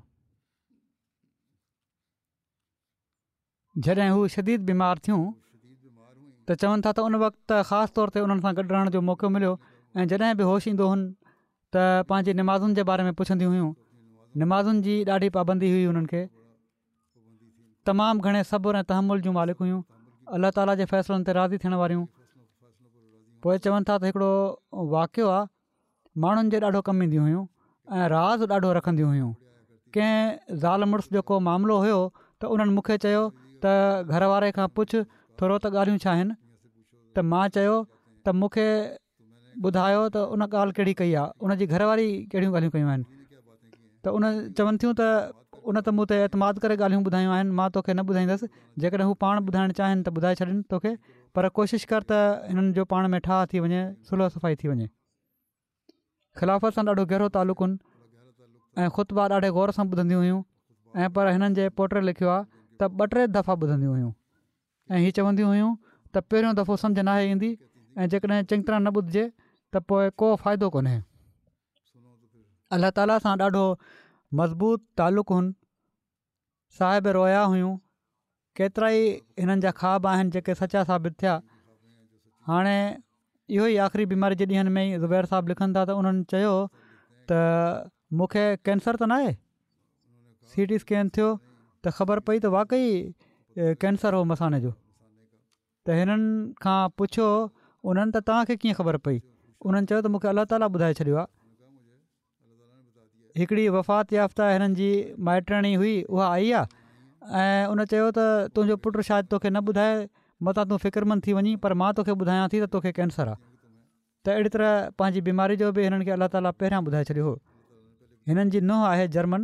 जॾहिं हू शदीद बीमार थियूं त चवनि था त उन वक़्तु ख़ासि तौर ते उन्हनि सां गॾु रहण जो मौक़ो मिलियो ऐं जॾहिं बि होश ईंदो हुन त पंहिंजी निमाज़ुनि जे बारे में पुछंदियूं हुयूं। निमाज़ुनि जी ॾाढी पाबंदी हुई हुननि खे। तमामु घणे सब्र ऐं तहमुल जूं मालिक हुयूं, अलाह ताला जे फ़ैसिलनि ते राज़ी थियण वारियूं। पोइ चवनि था त हिकिड़ो वाक़ियो आहे, माण्हुनि जे ॾाढो कमु ईंदियूं हुयूं ऐं राज़ ॾाढो रखंदियूं हुयूं। कंहिं ज़ाल मुड़ुस जो को मामिलो हुयो त उन्हनि मूंखे चयो त घर वारे खां पुछ थोरो त ॻाल्हियूं छा आहिनि। त मां चयो त मूंखे ॿुधायो त उन ॻाल्हि कहिड़ी कई आहे, उनजी घरवारी कहिड़ियूं ॻाल्हियूं कयूं आहिनि। त उन चवनि थियूं त उन त मूं ते एतमाद करे ॻाल्हियूं ॿुधायूं आहिनि, मां तोखे न ॿुधाईंदसि। जेकॾहिं हू पाण ॿुधाइणु चाहिनि त ॿुधाए छॾनि तोखे, पर कोशिशि कर त हिननि जो पाण में ठाह थी वञे, सुलह सफ़ाई थी वञे। ख़िलाफ़त सां ॾाढो गहिरो तालुक़ुनि ऐं ख़ुतबा ॾाढे गौर सां ॿुधंदियूं हुयूं। ऐं पर हिननि जे पोटे लिखियो आहे त 2-3 दफ़ा ॿुधंदियूं हुयूं ऐं हीअ चवंदियूं हुयूं त पहिरियों दफ़ो सम्झ न आहे ईंदी ऐं जेकॾहिं चङी तरह न ॿुधिजे त पोइ को फ़ाइदो कोन्हे। अलाह ताला सां ॾाढो मज़बूत तालुक़ु हुन। साहिब रोया हुयूं। केतिरा ई हिननि जा ख़्वाब आहिनि जेके सचा साबित थिया। हाणे इहो ई आख़िरी बीमारी जे ॾींहंनि में ई ज़ुबैर साहिबु लिखनि था त उन्हनि चयो त मूंखे कैंसर त न आहे। CT स्कैन थियो त ख़बर पई त वाक़ई कैंसर हो मसाने जो। त हिननि खां पुछियो उन्हनि त तव्हांखे कीअं ख़बर पई? उन्हनि चयो त मूंखे अलाह ताला ॿुधाए छॾियो आहे। हिकिड़ी वफ़ात याफ़्ता हिननि जी माइटणी हुई, उहा आई आहे ऐं उन चयो त तुंहिंजो पुटु शायदि तोखे न ॿुधाए, मतां तूं फ़िक्रमंद थी वञी, पर मां तोखे ॿुधायां थी त तोखे कैंसर आहे। त अहिड़ी तरह पंहिंजी बीमारी जो बि हिननि खे अलाह ताला पहिरियां ॿुधाए छॾियो हो। हिननि जी नुंहुं आहे जर्मन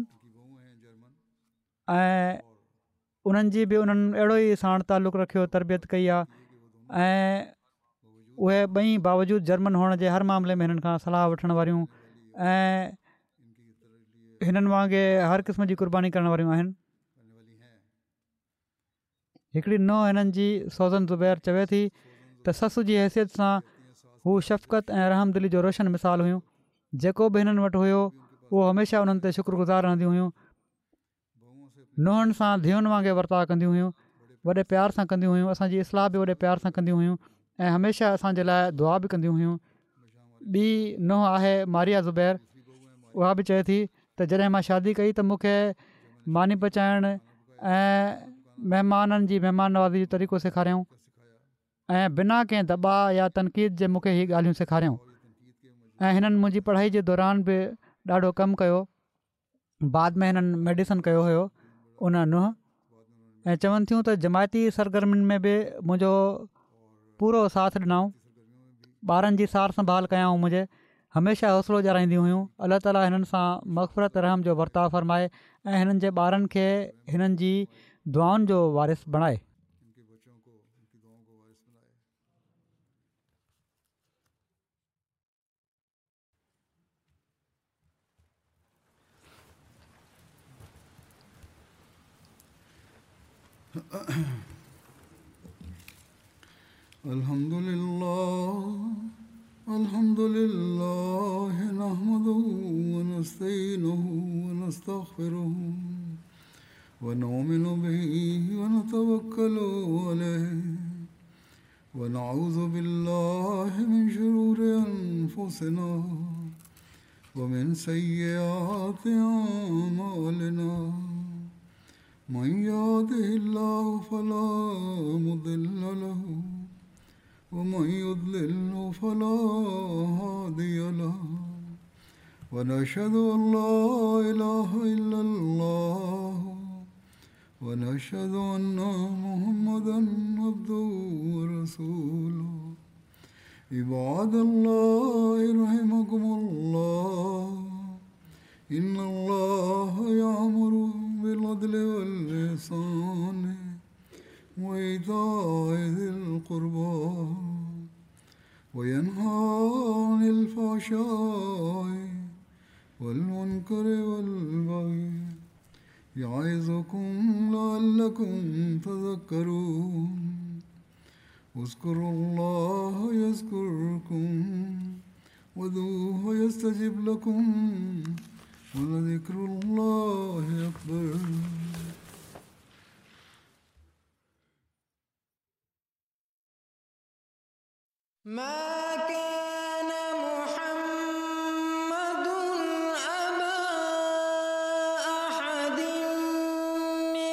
ऐं उन्हनि जी बि उन्हनि अहिड़ो ई साण तालुक़ु रखियो, तरबियत कई आहे ऐं उहे ॿई बावजूदु जर्मन हुअण जे हर मामले में हिननि खां सलाह वठण वारियूं ऐं हिननि वांगुरु हर क़िस्म जी क़ुर्बानी करण वारियूं आहिनि। हिकिड़ी नुंहुं हिननि जी सोज़न ज़ुबैर चवे थी त ससु जी हैसियत सां हू शफ़क़त ऐं रहमदिली जो रोशन मिसाल हुयूं। जेको बि हिननि वटि हुयो उहो हमेशह उन्हनि ते शुक्रगुज़ार रहंदियूं हुयूं। नुंहंनि सां धीअनि वांगुरु वर्ताव कंदियूं हुयूं, वॾे प्यार सां कंदियूं हुयूं। असांजी इस्लाह बि वॾे प्यार सां कंदियूं हुयूं ऐं हमेशह असांजे लाइ दुआ बि कंदियूं हुयूं। ॿी नुंहुं आहे मारिया ज़ुबैर, उहा बि चए थी त जॾहिं मां शादी कई त मूंखे मानी पचाइणु ऐं महिमाननि जी महिमान नवाज़ी जो तरीक़ो सेखारियऊं ऐं बिना कंहिं दॿा या तनक़ीद जे मूंखे हीअ ॻाल्हियूं सेखारियऊं। ऐं हिननि मुंहिंजी पढ़ाई जे दौरान बि ॾाढो कमु कयो। बाद में हिननि मेडिसन कयो हुयो उन नुंहुं। ऐं चवनि थियूं त जमायती सरगर्मियुनि में बि मुंहिंजो पूरो साथ ॾिनऊं, ॿारनि जी सार संभाल कयाऊं, मुंहिंजे हमेशह हौसलो ॼाणाईंदियूं हुयूं। अलाह ताला हिननि सां मग़फ़िरत रहम जो वर्ताव फ़रमाए ऐं हिननि जे ॿारनि खे हिननि जी दुआउनि जो वारिस बणाए। अल्हम्दुलिल्लाह नहमदुहु व नस्तईनुहु व नस्तगफिरुहु व नुमिनु बिही व नतवक्कलु अलैहि व नऊज़ु बिल्लाहि मिन शुरूरि अनफुसिना व मिन सय्यिआति अअमालिना मन यहदिहिल्लाहु फला मुदिल्ल लहु ومن يضلل فلا هادي له ونشهد أن لا إله إلا الله ونشهد أن محمدا عبده ورسوله عباد الله رحمكم الله إن الله يأمر بالعدل والإحسان وإيتاء ذي القربى وينهى عن الفحشاء والمنكر والبغي يعظكم لعلكم تذكرون اذكروا الله يذكركم وادعوه يستجب لكم ولذكر الله أكبر. ما كان